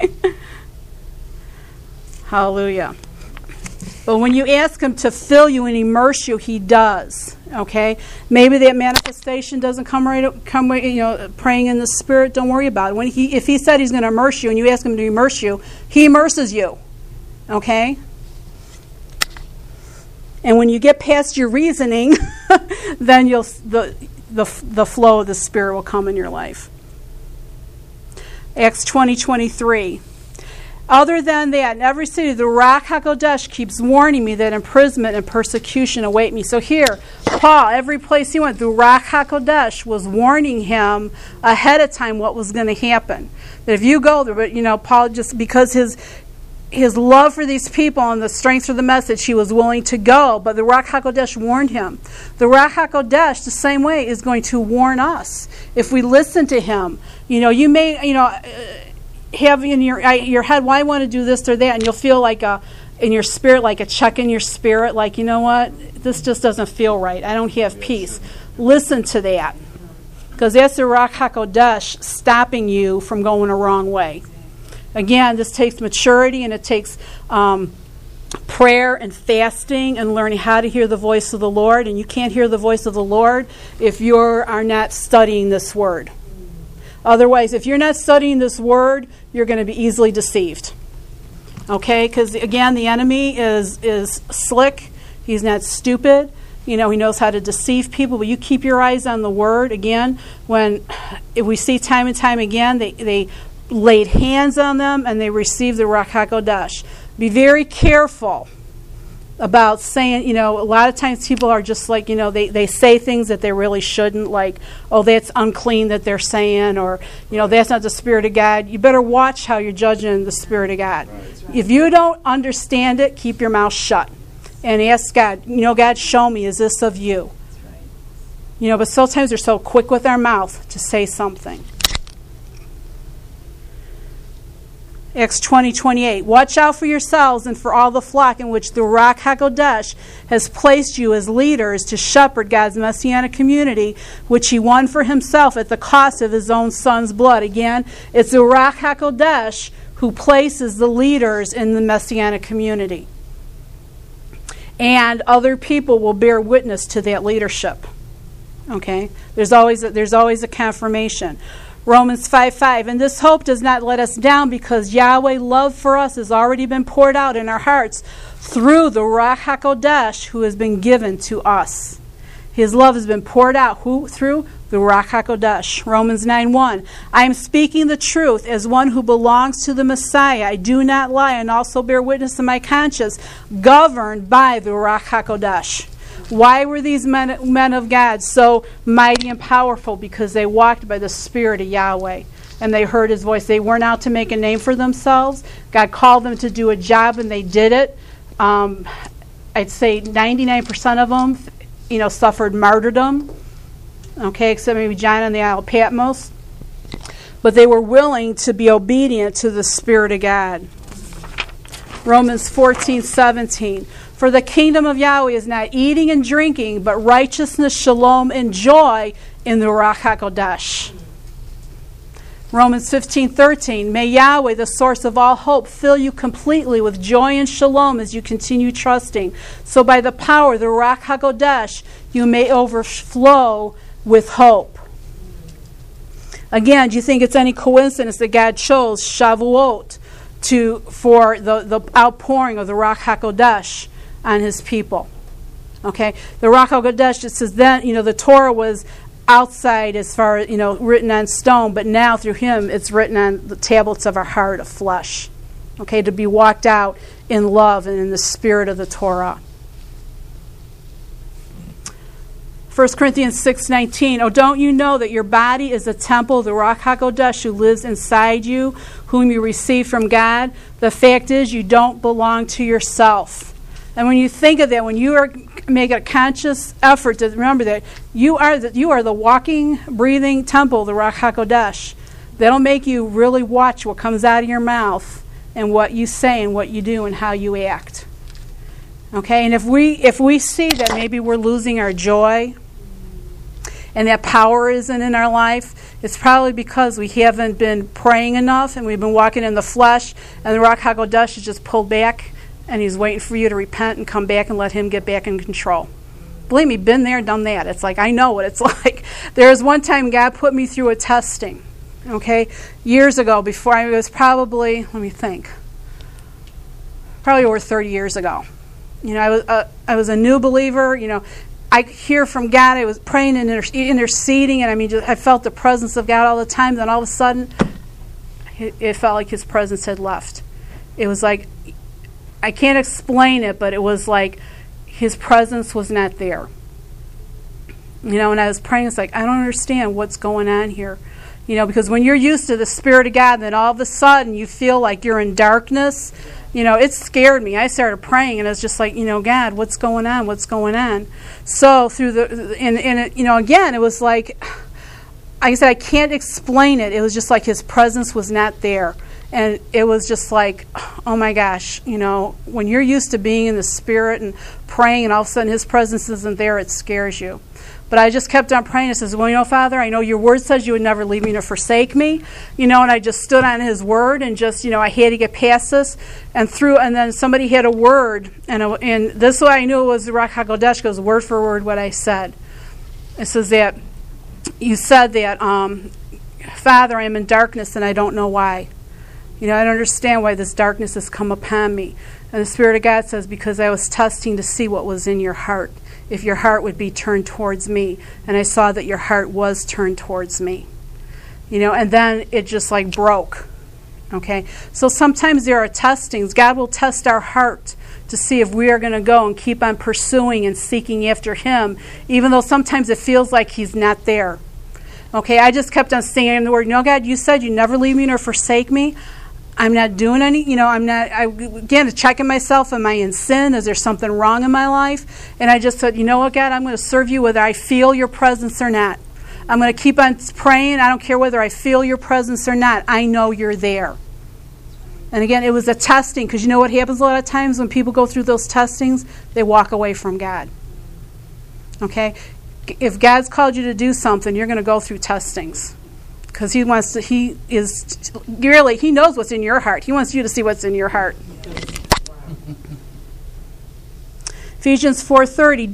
Hallelujah. But when you ask Him to fill you and immerse you, He does. Okay? Maybe that manifestation doesn't come praying in the Spirit, don't worry about it. If He said He's going to immerse you and you ask Him to immerse you, He immerses you. Okay? And when you get past your reasoning, then the flow of the Spirit will come in your life. Acts 20:23. Other than that, in every city, the Ruach HaKodesh keeps warning me that imprisonment and persecution await me. So here, Paul, every place he went, the Ruach HaKodesh was warning him ahead of time what was going to happen. That if you go there, but Paul, just because his love for these people and the strength of the message, he was willing to go. But the Ruach HaKodesh warned him. The Ruach HaKodesh, the same way, is going to warn us if we listen to him. You may, have in your head, well, I want to do this or that, and you'll feel like in your spirit, like a check in your spirit, like, this just doesn't feel right. I don't have peace. Listen to that, because that's the Ruach HaKodesh stopping you from going a wrong way. Again, this takes maturity, and it takes prayer and fasting and learning how to hear the voice of the Lord. And you can't hear the voice of the Lord if you are not studying this Word. Otherwise, if you're not studying this Word, you're going to be easily deceived. Okay? Because, again, the enemy is slick. He's not stupid. He knows how to deceive people. But you keep your eyes on the Word. Again, if we see time and time again, they laid hands on them and they received the Ruach HaKodesh. Be very careful about saying, a lot of times people are just like, they say things that they really shouldn't, like, oh, that's unclean that they're saying, or, that's not the Spirit of God. You better watch how you're judging the Spirit of God. Right. If you don't understand it, keep your mouth shut and ask God, God, show me, is this of you? Right. But sometimes we're so quick with our mouth to say something. Acts 20:28. Watch out for yourselves and for all the flock in which the Ruach HaKodesh has placed you as leaders to shepherd God's Messianic community, which He won for Himself at the cost of His own Son's blood. Again, it's the Ruach HaKodesh who places the leaders in the Messianic community. And other people will bear witness to that leadership. Okay? There's always a confirmation. Romans 5:5, and this hope does not let us down, because Yahweh's love for us has already been poured out in our hearts through the Ruach HaKodesh who has been given to us. His love has been poured out through the Ruach HaKodesh. Romans 9:1, I am speaking the truth as one who belongs to the Messiah. I do not lie, and also bear witness to my conscience, governed by the Ruach HaKodesh. Why were these men of God so mighty and powerful? Because they walked by the Spirit of Yahweh and they heard His voice. They weren't out to make a name for themselves. God called them to do a job, and they did it. I'd say 99% of them, suffered martyrdom. Okay, except maybe John on the Isle of Patmos. But they were willing to be obedient to the Spirit of God. Romans 14:17. For the kingdom of Yahweh is not eating and drinking, but righteousness, shalom, and joy in the Ruach HaKodesh. Romans 15:13, may Yahweh, the source of all hope, fill you completely with joy and shalom as you continue trusting. So by the power of the Ruach HaKodesh, you may overflow with hope. Again, do you think it's any coincidence that God chose Shavuot for the outpouring of the Ruach HaKodesh on His people? Okay, the Ruach HaKodesh, it says then, the Torah was outside as far as, written on stone, but now through Him it's written on the tablets of our heart of flesh. Okay, to be walked out in love and in the spirit of the Torah. 1 Corinthians 6:19, oh, don't you know that your body is a temple of the Ruach HaKodesh who lives inside you, whom you received from God? The fact is, you don't belong to yourself. And when you think of that, when you make a conscious effort to remember that you are the walking, breathing temple of the Ruach HaKodesh, that'll make you really watch what comes out of your mouth and what you say and what you do and how you act. Okay, and if we see that maybe we're losing our joy and that power isn't in our life, it's probably because we haven't been praying enough and we've been walking in the flesh, and the Ruach HaKodesh is just pulled back and He's waiting for you to repent and come back and let Him get back in control. Believe me, been there, done that. It's like, I know what it's like. There was one time God put me through a testing, okay, years ago, before I was probably, let me think, probably over 30 years ago. I was a new believer. I hear from God. I was praying and interceding, and I felt the presence of God all the time. Then all of a sudden, it felt like His presence had left. It was like, I can't explain it, but it was like His presence was not there. And I was praying, it's like, I don't understand what's going on here. Because when you're used to the Spirit of God, then all of a sudden you feel like you're in darkness. It scared me. I started praying, and it was just like, God, what's going on? What's going on? So through again, it was like I said, I can't explain it. It was just like His presence was not there. And it was just like, oh my gosh, when you're used to being in the Spirit and praying and all of a sudden His presence isn't there, it scares you. But I just kept on praying. I says, well, Father, I know your word says you would never leave me nor forsake me. And I just stood on His word and just, I had to get past this. And then somebody had a word, and this is why I knew it was the Ruach HaKodesh, because word for word what I said. It says that, you said that, Father, I am in darkness and I don't know why. I don't understand why this darkness has come upon me. And the Spirit of God says, because I was testing to see what was in your heart, if your heart would be turned towards me. And I saw that your heart was turned towards me. And then it just like broke. Okay? So sometimes there are testings. God will test our heart to see if we are going to go and keep on pursuing and seeking after Him, even though sometimes it feels like He's not there. Okay? I just kept on saying the word, God, you said you never leave me nor forsake me. I'm not doing any, again, checking myself. Am I in sin? Is there something wrong in my life? And I just said, what, God, I'm going to serve you whether I feel your presence or not. I'm going to keep on praying. I don't care whether I feel your presence or not. I know you're there. And again, it was a testing, because what happens a lot of times when people go through those testings? They walk away from God. Okay? If God's called you to do something, you're going to go through testings. Because He knows what's in your heart. He wants you to see what's in your heart. Ephesians 4:30,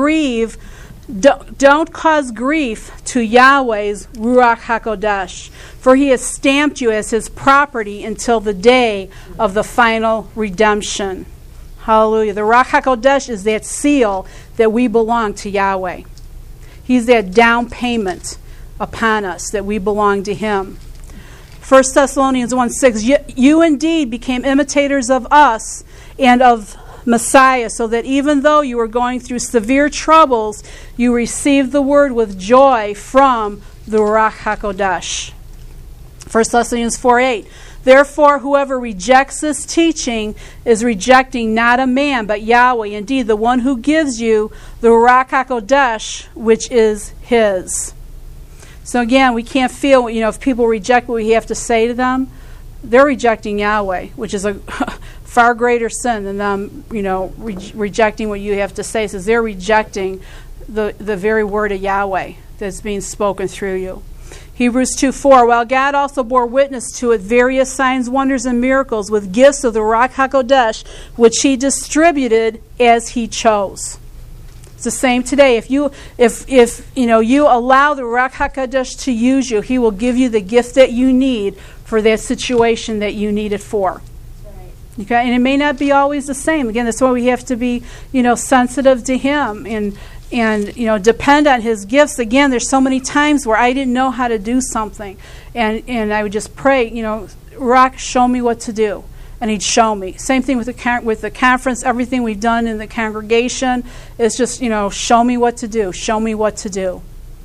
don't cause grief to Yahweh's Ruach HaKodesh, for He has stamped you as His property until the day of the final redemption. Hallelujah. The Ruach HaKodesh is that seal that we belong to Yahweh. He's that down payment upon us that we belong to Him. 1 Thessalonians 1:6, you indeed became imitators of us and of Messiah, so that even though you were going through severe troubles, you received the word with joy from the Ruach HaKodesh. 1 Thessalonians 4:8, therefore whoever rejects this teaching is rejecting not a man but Yahweh, indeed the one who gives you the Ruach HaKodesh, which is His. So again, we can't feel, if people reject what we have to say to them, they're rejecting Yahweh, which is a far greater sin than them, rejecting what you have to say. It says they're rejecting the very word of Yahweh that's being spoken through you. Hebrews 2:4, while God also bore witness to it various signs, wonders, and miracles with gifts of the Ruach HaKodesh, which he distributed as he chose. It's the same today. If you allow the Ruach HaKodesh to use you, he will give you the gift that you need for that situation that you need it for. Okay, and it may not be always the same. Again, that's why we have to be, sensitive to him and depend on his gifts. Again, there's so many times where I didn't know how to do something, and I would just pray, Ruach, show me what to do, and he'd show me. Same thing with the conference. Everything we've done in the congregation is just, show me what to do. Show me what to do.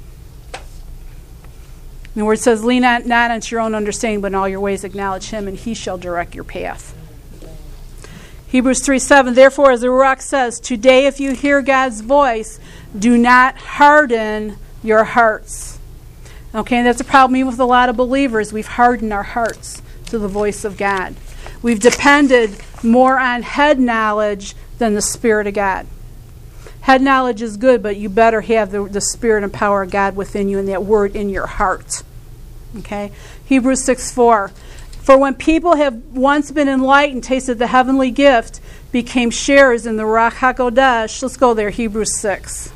And where it says, lean not unto your own understanding, but in all your ways acknowledge him, and he shall direct your path. Hebrews 3:7, therefore, as the Ruach says, today if you hear God's voice, do not harden your hearts. Okay, and that's a problem even with a lot of believers. We've hardened our hearts to the voice of God. We've depended more on head knowledge than the Spirit of God. Head knowledge is good, but you better have the Spirit and power of God within you and that word in your heart. Okay, Hebrews 6:4. For when people have once been enlightened, tasted the heavenly gift, became sharers in the Ruach HaKodesh. Let's go there, Hebrews 6.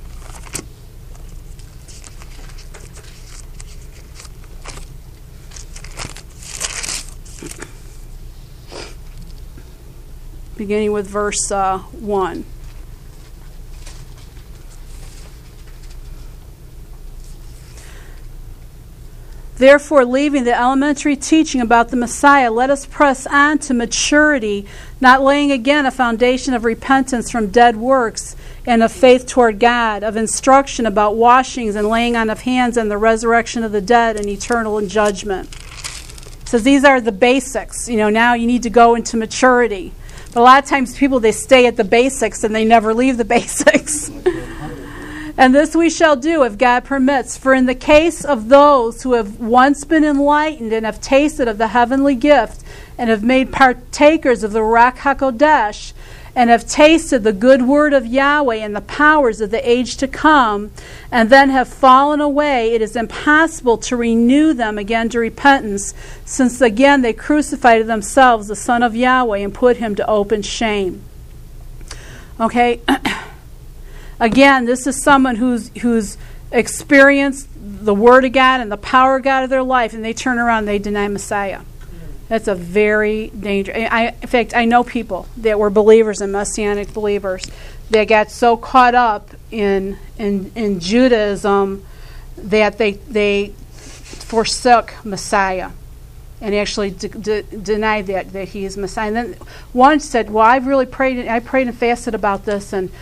Beginning with verse 1. Therefore, leaving the elementary teaching about the Messiah, let us press on to maturity, not laying again a foundation of repentance from dead works and of faith toward God, of instruction about washings and laying on of hands and the resurrection of the dead and eternal judgment. It says these are the basics. Now you need to go into maturity. But a lot of times people, they stay at the basics and they never leave the basics. And this we shall do if God permits. For in the case of those who have once been enlightened and have tasted of the heavenly gift and have made partakers of the Ruach HaKodesh and have tasted the good word of Yahweh and the powers of the age to come and then have fallen away, it is impossible to renew them again to repentance, since again they crucified to themselves the Son of Yahweh and put him to open shame. Okay. Again, this is someone who's experienced the Word of God and the power of God of their life, and they turn around and they deny Messiah. That's a very dangerous. In fact, I know people that were believers and Messianic believers that got so caught up in Judaism that they forsook Messiah and actually denied that he is Messiah. And then one said, "Well, I prayed and fasted about this, and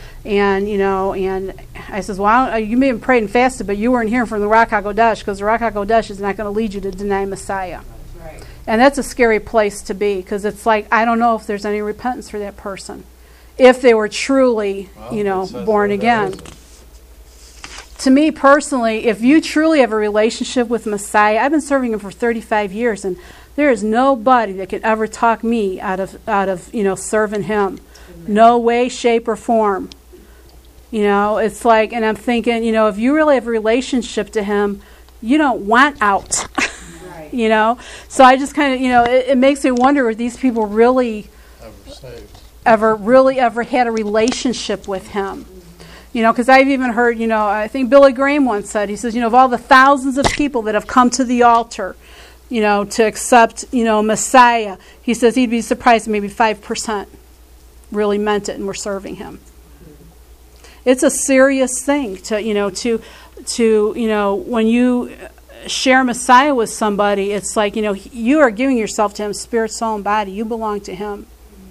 I says, well, you may have prayed and fasted, but you weren't hearing from the Ruach HaKodesh, because the Ruach HaKodesh is not going to lead you to deny Messiah." Right. And that's a scary place to be, because it's like, I don't know if there's any repentance for that person, if they were truly, born again. To me personally, if you truly have a relationship with Messiah, I've been serving him for 35 years, and there is nobody that can ever talk me out of serving him. Amen. No way, shape, or form. It's like, and I'm thinking, if you really have a relationship to him, you don't want out. Right. So I just kind of, it makes me wonder if these people really ever had a relationship with him. Because I've even heard, I think Billy Graham once said, he says, of all the thousands of people that have come to the altar, to accept, Messiah, he says he'd be surprised if maybe 5% really meant it and were serving him. It's a serious thing to when you share Messiah with somebody, it's like, you are giving yourself to him, spirit, soul, and body. You belong to him.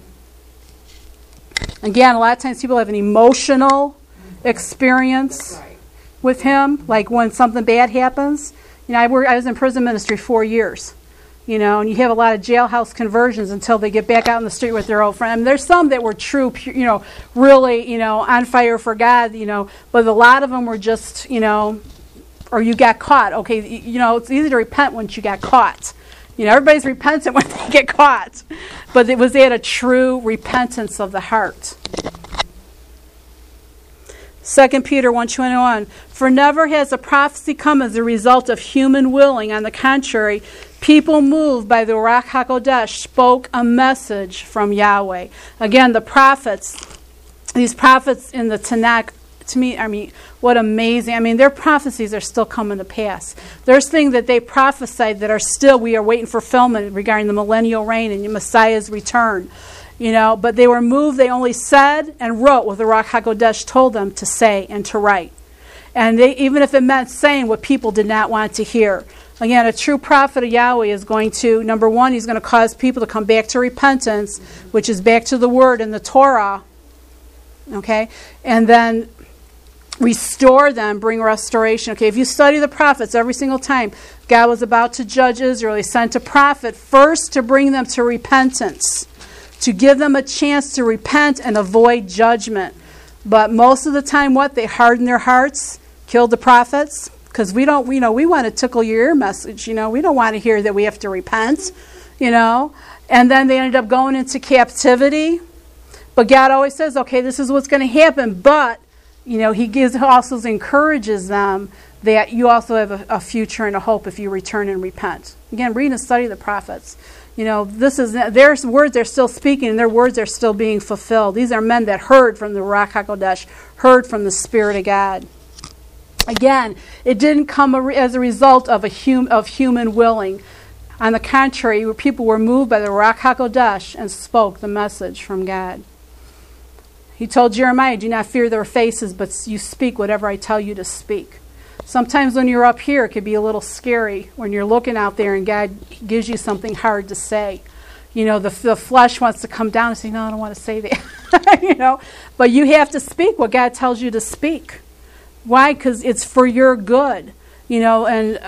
Again, a lot of times people have an emotional experience with him, like when something bad happens. I was in prison ministry 4 years, and you have a lot of jailhouse conversions until they get back out in the street with their old friend. I mean, there's some that were true, really, on fire for God, but a lot of them were just, or you got caught. Okay, it's easy to repent once you got caught. Everybody's repentant when they get caught, but was that a true repentance of the heart? 2 Peter 1:21, for never has a prophecy come as a result of human willing. On the contrary, people moved by the Ruach HaKodesh spoke a message from Yahweh. Again, the prophets, these prophets in the Tanakh, to me, I mean, what amazing. I mean, their prophecies are still coming to pass. There's things that they prophesied that are still, we are waiting for fulfillment regarding the millennial reign and Messiah's return. You know, but they were moved, they only said and wrote what the Ruach HaKodesh told them to say and to write. And they, even if it meant saying what people did not want to hear. Again, a true prophet of Yahweh is going to, number one, he's going to cause people to come back to repentance, which is back to the Word and the Torah. Okay? And then restore them, bring restoration. Okay, if you study the prophets every single time God was about to judge Israel, he sent a prophet first to bring them to repentance, to give them a chance to repent and avoid judgment. But most of the time, what? They hardened their hearts, killed the prophets, because we don't, you know, we want to tickle your ear message, you know. We don't want to hear that we have to repent, you know. And then they ended up going into captivity. But God always says, okay, this is what's going to happen. But, you know, he also encourages them that you also have a future and a hope if you return and repent. Again, read and study the prophets. You know, this is their words are still speaking, and their words are still being fulfilled. These are men that heard from the Ruach HaKodesh, heard from the Spirit of God. Again, it didn't come as a result of human willing. On the contrary, people were moved by the Ruach HaKodesh and spoke the message from God. He told Jeremiah, do not fear their faces, but you speak whatever I tell you to speak. Sometimes when you're up here, it could be a little scary when you're looking out there and God gives you something hard to say. You know, the flesh wants to come down and say, no, I don't want to say that. You know, but you have to speak what God tells you to speak. Why? Because it's for your good. You know, and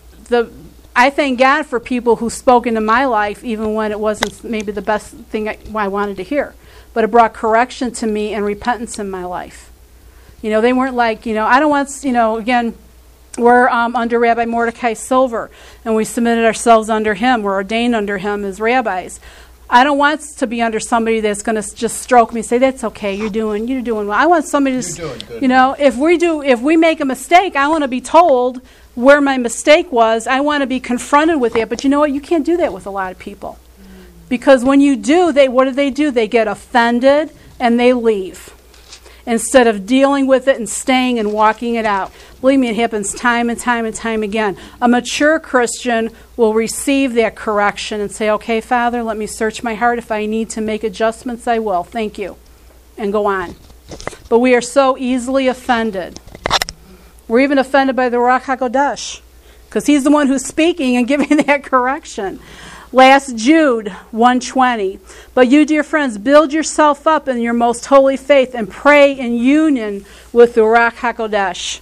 I thank God for people who spoke into my life even when it wasn't maybe the best thing I wanted to hear. But it brought correction to me and repentance in my life. You know, they weren't like, you know, I don't want, you know, again, we're under Rabbi Mordecai Silver, and we submitted ourselves under him. We're ordained under him as rabbis. I don't want to be under somebody that's going to just stroke me and say, that's okay, you're doing well. I want somebody to, you know, if we make a mistake, I want to be told where my mistake was. I want to be confronted with it. But you know what? You can't do that with a lot of people. Because when you do, what do? They get offended and they leave. Instead of dealing with it and staying and walking it out. Believe me, it happens time and time and time again. A mature Christian will receive that correction and say, okay, Father, let me search my heart. If I need to make adjustments, I will. Thank you. And go on. But we are so easily offended. We're even offended by the Ruach HaKodesh, because he's the one who's speaking and giving that correction. Last Jude 1:20. But you, dear friends, build yourself up in your most holy faith and pray in union with the Ruach HaKodesh.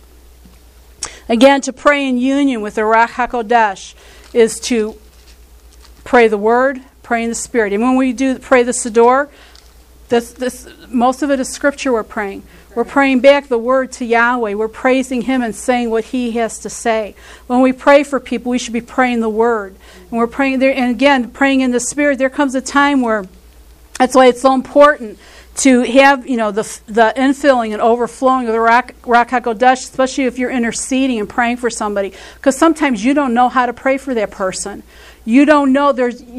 Again, to pray in union with the Ruach HaKodesh is to pray the Word, pray in the Spirit. And when we do pray the Siddur, this most of it is Scripture we're praying. We're praying back the Word to Yahweh. We're praising Him and saying what He has to say. When we pray for people, we should be praying the Word. And we're praying there, and again, praying in the Spirit. There comes a time where that's why it's so important to have, you know, the infilling and overflowing of the Ruach HaKodesh, especially if you're interceding and praying for somebody, because sometimes you don't know how to pray for that person. You don't know.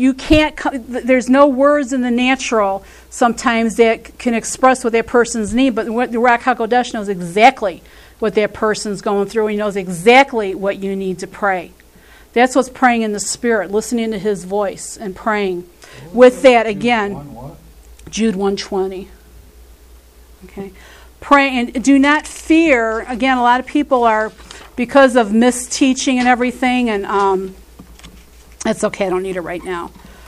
There's no words in the natural sometimes that can express what that person's need, but the Ruach HaKodesh knows exactly what that person's going through. He knows exactly what you need to pray. That's what's praying in the Spirit, listening to His voice and praying. With that, again, Jude 1:20. Okay, pray and do not fear. Again, a lot of people are, because of misteaching and everything, and it's okay. I don't need it right now.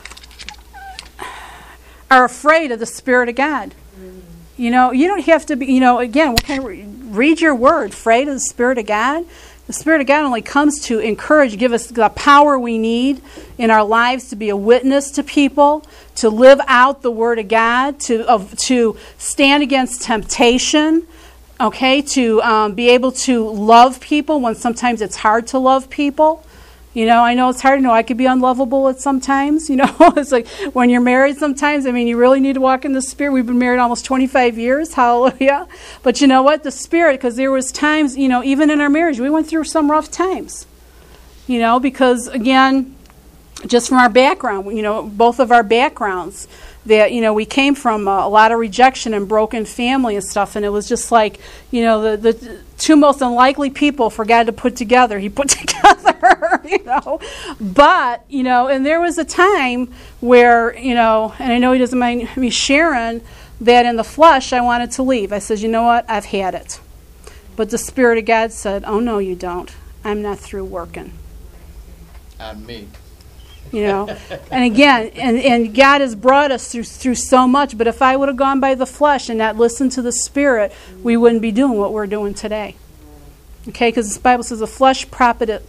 Are afraid of the Spirit of God. You know, you don't have to be. You know, again, read your Word. Afraid of the Spirit of God. The Spirit of God only comes to encourage, give us the power we need in our lives to be a witness to people, to live out the Word of God, to stand against temptation, okay, to be able to love people when sometimes it's hard to love people. I know it's hard. I could be unlovable at sometimes. It's like when you're married sometimes, you really need to walk in the Spirit. We've been married almost 25 years. Hallelujah. But you know what? The Spirit, because there was times, even in our marriage, we went through some rough times. Because, again, just from our background, both of our backgrounds, that, we came from a lot of rejection and broken family and stuff, and it was just like, the two most unlikely people forgot to put together. He put together, But, and there was a time where, and I know he doesn't mind me sharing, that in the flesh I wanted to leave. I said, you know what, I've had it. But the Spirit of God said, oh, no, you don't. I'm not through working. On me. And again, and God has brought us through so much, but if I would have gone by the flesh and not listened to the Spirit, we wouldn't be doing what we're doing today. Okay, because the Bible says the flesh profiteth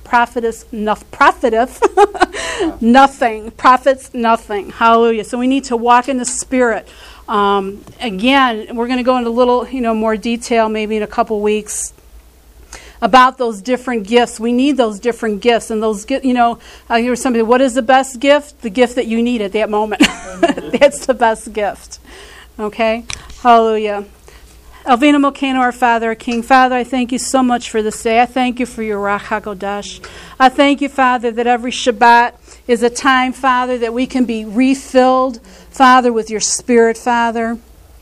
nothing, profits nothing. Hallelujah. So we need to walk in the Spirit. Again, we're going to go into a little, more detail maybe in a couple weeks about those different gifts. We need those different gifts. And those, I hear somebody, what is the best gift? The gift that you need at that moment. That's the best gift. Okay? Hallelujah. Elvina Mokano, our Father, our King. Father, I thank you so much for this day. I thank you for your Ruach HaKodesh. I thank you, Father, that every Shabbat is a time, Father, that we can be refilled, Father, with your Spirit, Father.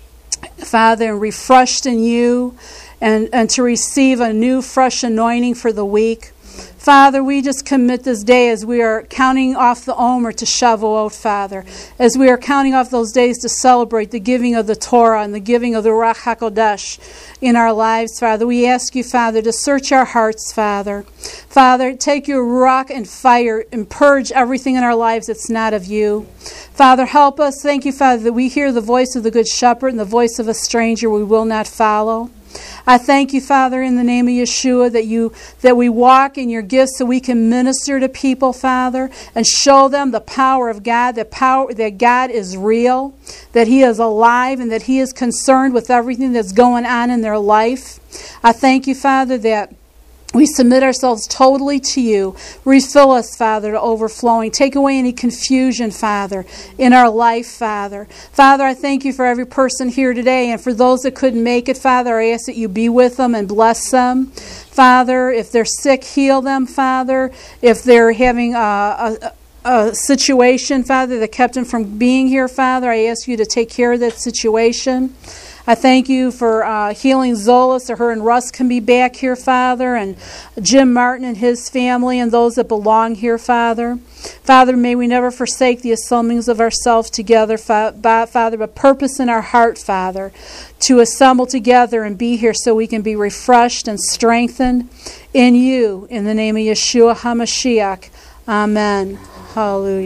Father, and refreshed in you. And to receive a new, fresh anointing for the week. Father, we just commit this day as we are counting off the Omer to Shavuot, Father. As we are counting off those days to celebrate the giving of the Torah and the giving of the Ruach HaKodesh in our lives, Father. We ask you, Father, to search our hearts, Father. Father, take your Ruach and fire and purge everything in our lives that's not of you. Father, help us. Thank you, Father, that we hear the voice of the Good Shepherd and the voice of a stranger we will not follow. I thank you, Father, in the name of Yeshua, that we walk in your gifts so we can minister to people, Father, and show them the power of God, that God is real, that He is alive, and that He is concerned with everything that's going on in their life. I thank you, Father, that we submit ourselves totally to you. Refill us, Father, to overflowing. Take away any confusion, Father, in our life, Father. Father, I thank you for every person here today. And for those that couldn't make it, Father, I ask that you be with them and bless them. Father, if they're sick, heal them, Father. If they're having a situation, Father, that kept them from being here, Father, I ask you to take care of that situation. I thank you for healing Zola so her and Russ can be back here, Father, and Jim Martin and his family and those that belong here, Father. Father, may we never forsake the assemblings of ourselves together, Father, but purpose in our heart, Father, to assemble together and be here so we can be refreshed and strengthened in you. In the name of Yeshua HaMashiach. Amen. Hallelujah.